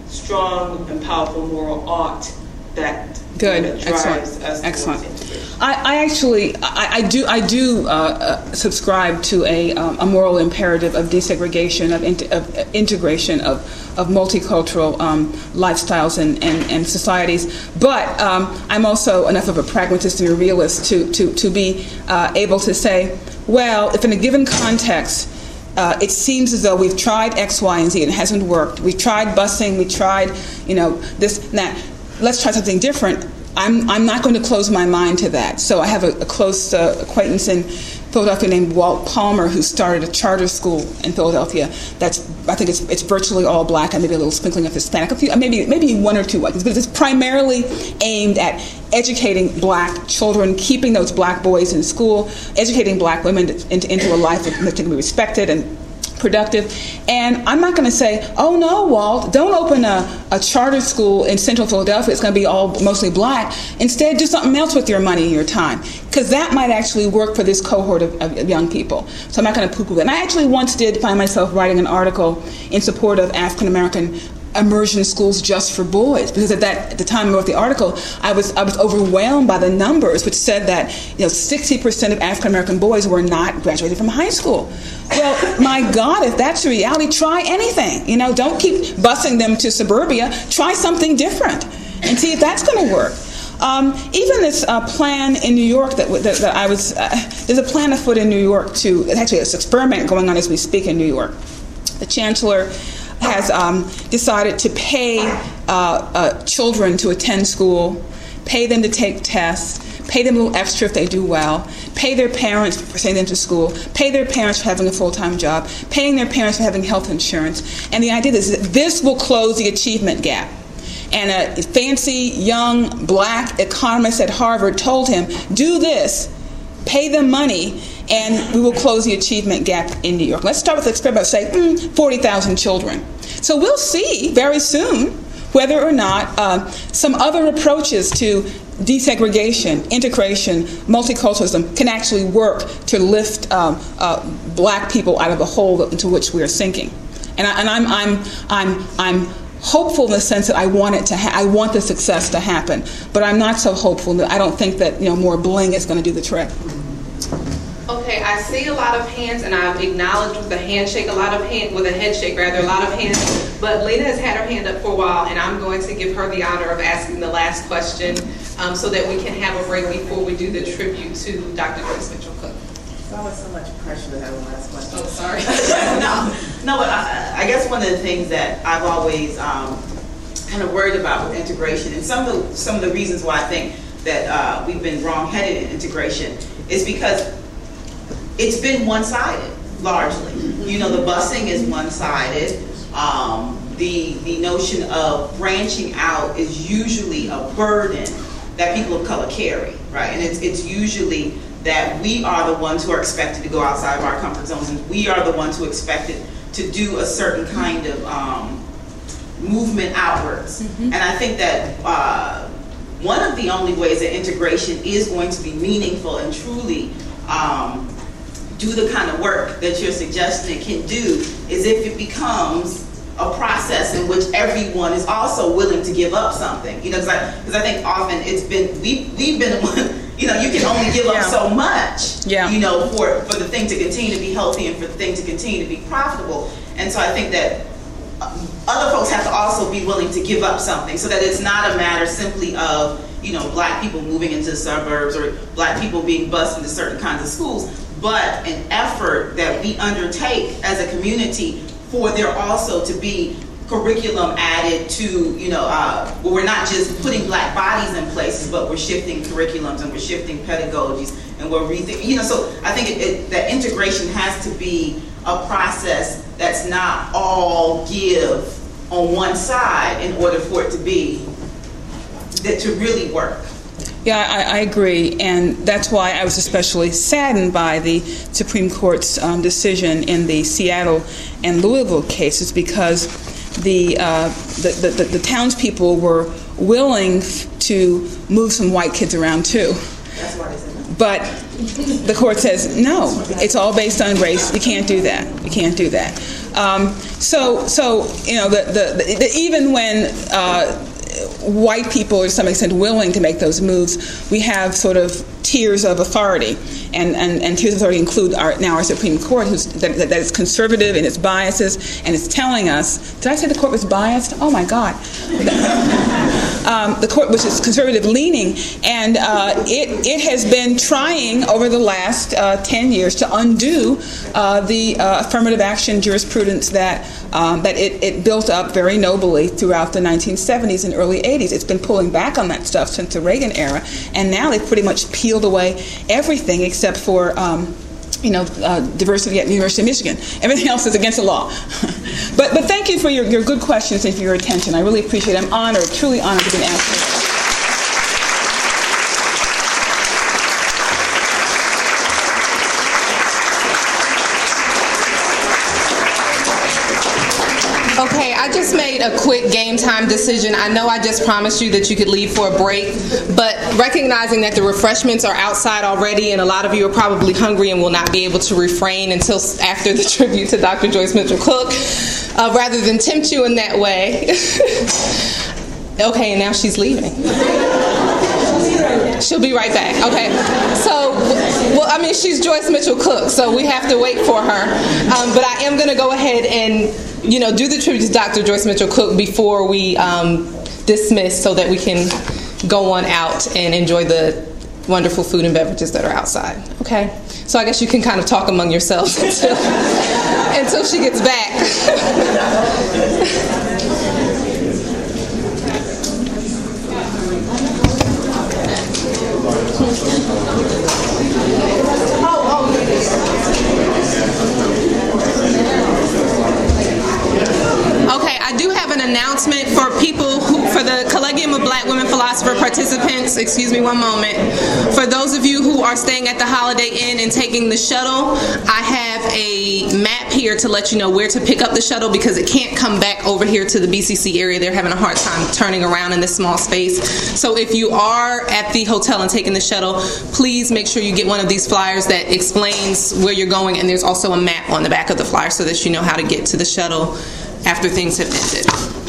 S9: strong and powerful moral ought that
S2: Good.
S9: that drives
S2: Excellent.
S9: us
S2: Excellent.
S9: towards integration?
S2: I, I actually, I, I do, I do uh, uh, subscribe to a, um, a moral imperative of desegregation, of, in, of integration of, of multicultural um, lifestyles and, and, and societies. But um, I'm also enough of a pragmatist and a realist to, to, to be uh, able to say, well, if in a given context, Uh, it seems as though we've tried X, Y, and Z and it hasn't worked. We've tried busing, we tried, you know, this and that. Let's try something different. I'm I'm not going to close my mind to that. So I have a, a close uh, acquaintance in Philadelphia named Walt Palmer, who started a charter school in Philadelphia. That's I think it's it's virtually all black and maybe a little sprinkling of Hispanic, a few, maybe maybe one or two whites, but it's primarily aimed at educating black children, keeping those black boys in school, educating black women into, into a life that can be respected and productive. And I'm not going to say, oh no, Walt, don't open a, a charter school in central Philadelphia. It's going to be all mostly black. Instead, do something else with your money and your time, because that might actually work for this cohort of, of young people. So I'm not going to poo-poo that. And I actually once did find myself writing an article in support of African American immersion schools just for boys, because at that at the time I wrote the article, I was I was overwhelmed by the numbers, which said that you know sixty percent of African American boys were not graduated from high school. Well, my God, if that's the reality, try anything. You know, don't keep busing them to suburbia. Try something different and see if that's going to work. Um, even this uh, plan in New York that, that, that I was uh, there's a plan afoot in New York to actually it's an experiment going on as we speak in New York. The chancellor has um, decided to pay uh, uh, children to attend school, pay them to take tests, pay them a little extra if they do well, pay their parents for sending them to school, pay their parents for having a full-time job, paying their parents for having health insurance. And the idea is that this will close the achievement gap. And a fancy, young, black economist at Harvard told him, do this, pay them money, and we will close the achievement gap in New York. Let's start with the experiment, say mm, forty thousand children. So we'll see very soon whether or not uh, some other approaches to desegregation, integration, multiculturalism can actually work to lift um, uh, black people out of the hole into which we are sinking. And, I, and I'm, I'm, I'm, I'm hopeful in the sense that I want it to ha- I want the success to happen, but I'm not so hopeful that I don't think that you know more bling is going to do the trick.
S1: Okay, I see a lot of hands, and I've acknowledged with a handshake, a lot of hand, with a head shake rather, a lot of hands. But Lena has had her hand up for a while, and I'm going to give her the honor of asking the last question, um, so that we can have a break before we do the tribute to Doctor Grace Mitchell Cook.
S10: It's always so much pressure to have a last question.
S1: Oh, sorry.
S10: no, no, but I, I guess one of the things that I've always um, kind of worried about with integration, and some of the some of the reasons why I think that uh, we've been wrong-headed in integration, is because it's been one-sided, largely. You know, the busing is one-sided. Um, the, the notion of branching out is usually a burden that people of color carry, right? And it's, it's usually that we are the ones who are expected to go outside of our comfort zones, and we are the ones who are expected to do a certain kind of um, movement outwards. Mm-hmm. And I think that uh, one of the only ways that integration is going to be meaningful and truly um, do the kind of work that you're suggesting it can do is if it becomes a process in which everyone is also willing to give up something. You know, because I, because I think often it's been, we, we've been, you know, you can only give up yeah. so much, yeah. you know, for, for the thing to continue to be healthy and for the thing to continue to be profitable. And so I think that other folks have to also be willing to give up something so that it's not a matter simply of, you know, black people moving into the suburbs or black people being bused into certain kinds of schools, but an effort that we undertake as a community for there also to be curriculum added to, you know, uh, where we're not just putting black bodies in places, but we're shifting curriculums and we're shifting pedagogies and we're rethinking, you know, so I think it, it, that integration has to be a process that's not all give on one side in order for it to be, that to really work.
S2: Yeah, I, I agree, and that's why I was especially saddened by the Supreme Court's um, decision in the Seattle and Louisville cases, because the, uh, the, the, the townspeople were willing to move some white kids around too.
S10: That's why they said no.
S2: But the court says, no, it's all based on race. We can't do that. We can't do that. Um, so, so you know, the, the, the, the, even when uh, white people are to some extent willing to make those moves, we have sort of tiers of authority, and, and, and tiers of authority include our, now our Supreme Court, who's, that, that is conservative in its biases, and is telling us, did I say the court was biased? Oh my God. um, the court, which is conservative leaning, and uh, it, it has been trying over the last uh, ten years to undo uh, the uh, affirmative action jurisprudence that, um, that it, it built up very nobly throughout the nineteen seventies and early eighties. It's been pulling back on that stuff since the Reagan era, and now they've pretty much peeled away everything except for um, you know, uh, diversity at the University of Michigan. Everything else is against the law. but but thank you for your, your good questions and for your attention. I really appreciate it. I'm honored, truly honored to be asked.
S1: Okay, I just made a quick game time decision. I know I just promised you that you could leave for a break, but recognizing that the refreshments are outside already and a lot of you are probably hungry and will not be able to refrain until after the tribute to Doctor Joyce Mitchell Cook, uh, rather than tempt you in that way. Okay, and now she's leaving. She'll be right back. Okay. So, well, I mean, she's Joyce Mitchell Cook, so we have to wait for her. Um, but I am going to go ahead and, you know, do the tribute to Doctor Joyce Mitchell Cook before we um, dismiss, so that we can go on out and enjoy the wonderful food and beverages that are outside. Okay. So I guess you can kind of talk among yourselves until, until she gets back. Okay, I do have an announcement for people who, for the Collegium of Black Women Philosopher participants, excuse me one moment. For those of you who are staying at the Holiday Inn and taking the shuttle, I have a map here to let you know where to pick up the shuttle, because it can't come back over here to the B C C area. They're having a hard time turning around in this small space. So if you are at the hotel and taking the shuttle, please make sure you get one of these flyers that explains where you're going, and there's also a map on the back of the flyer so that you know how to get to the shuttle after things have ended.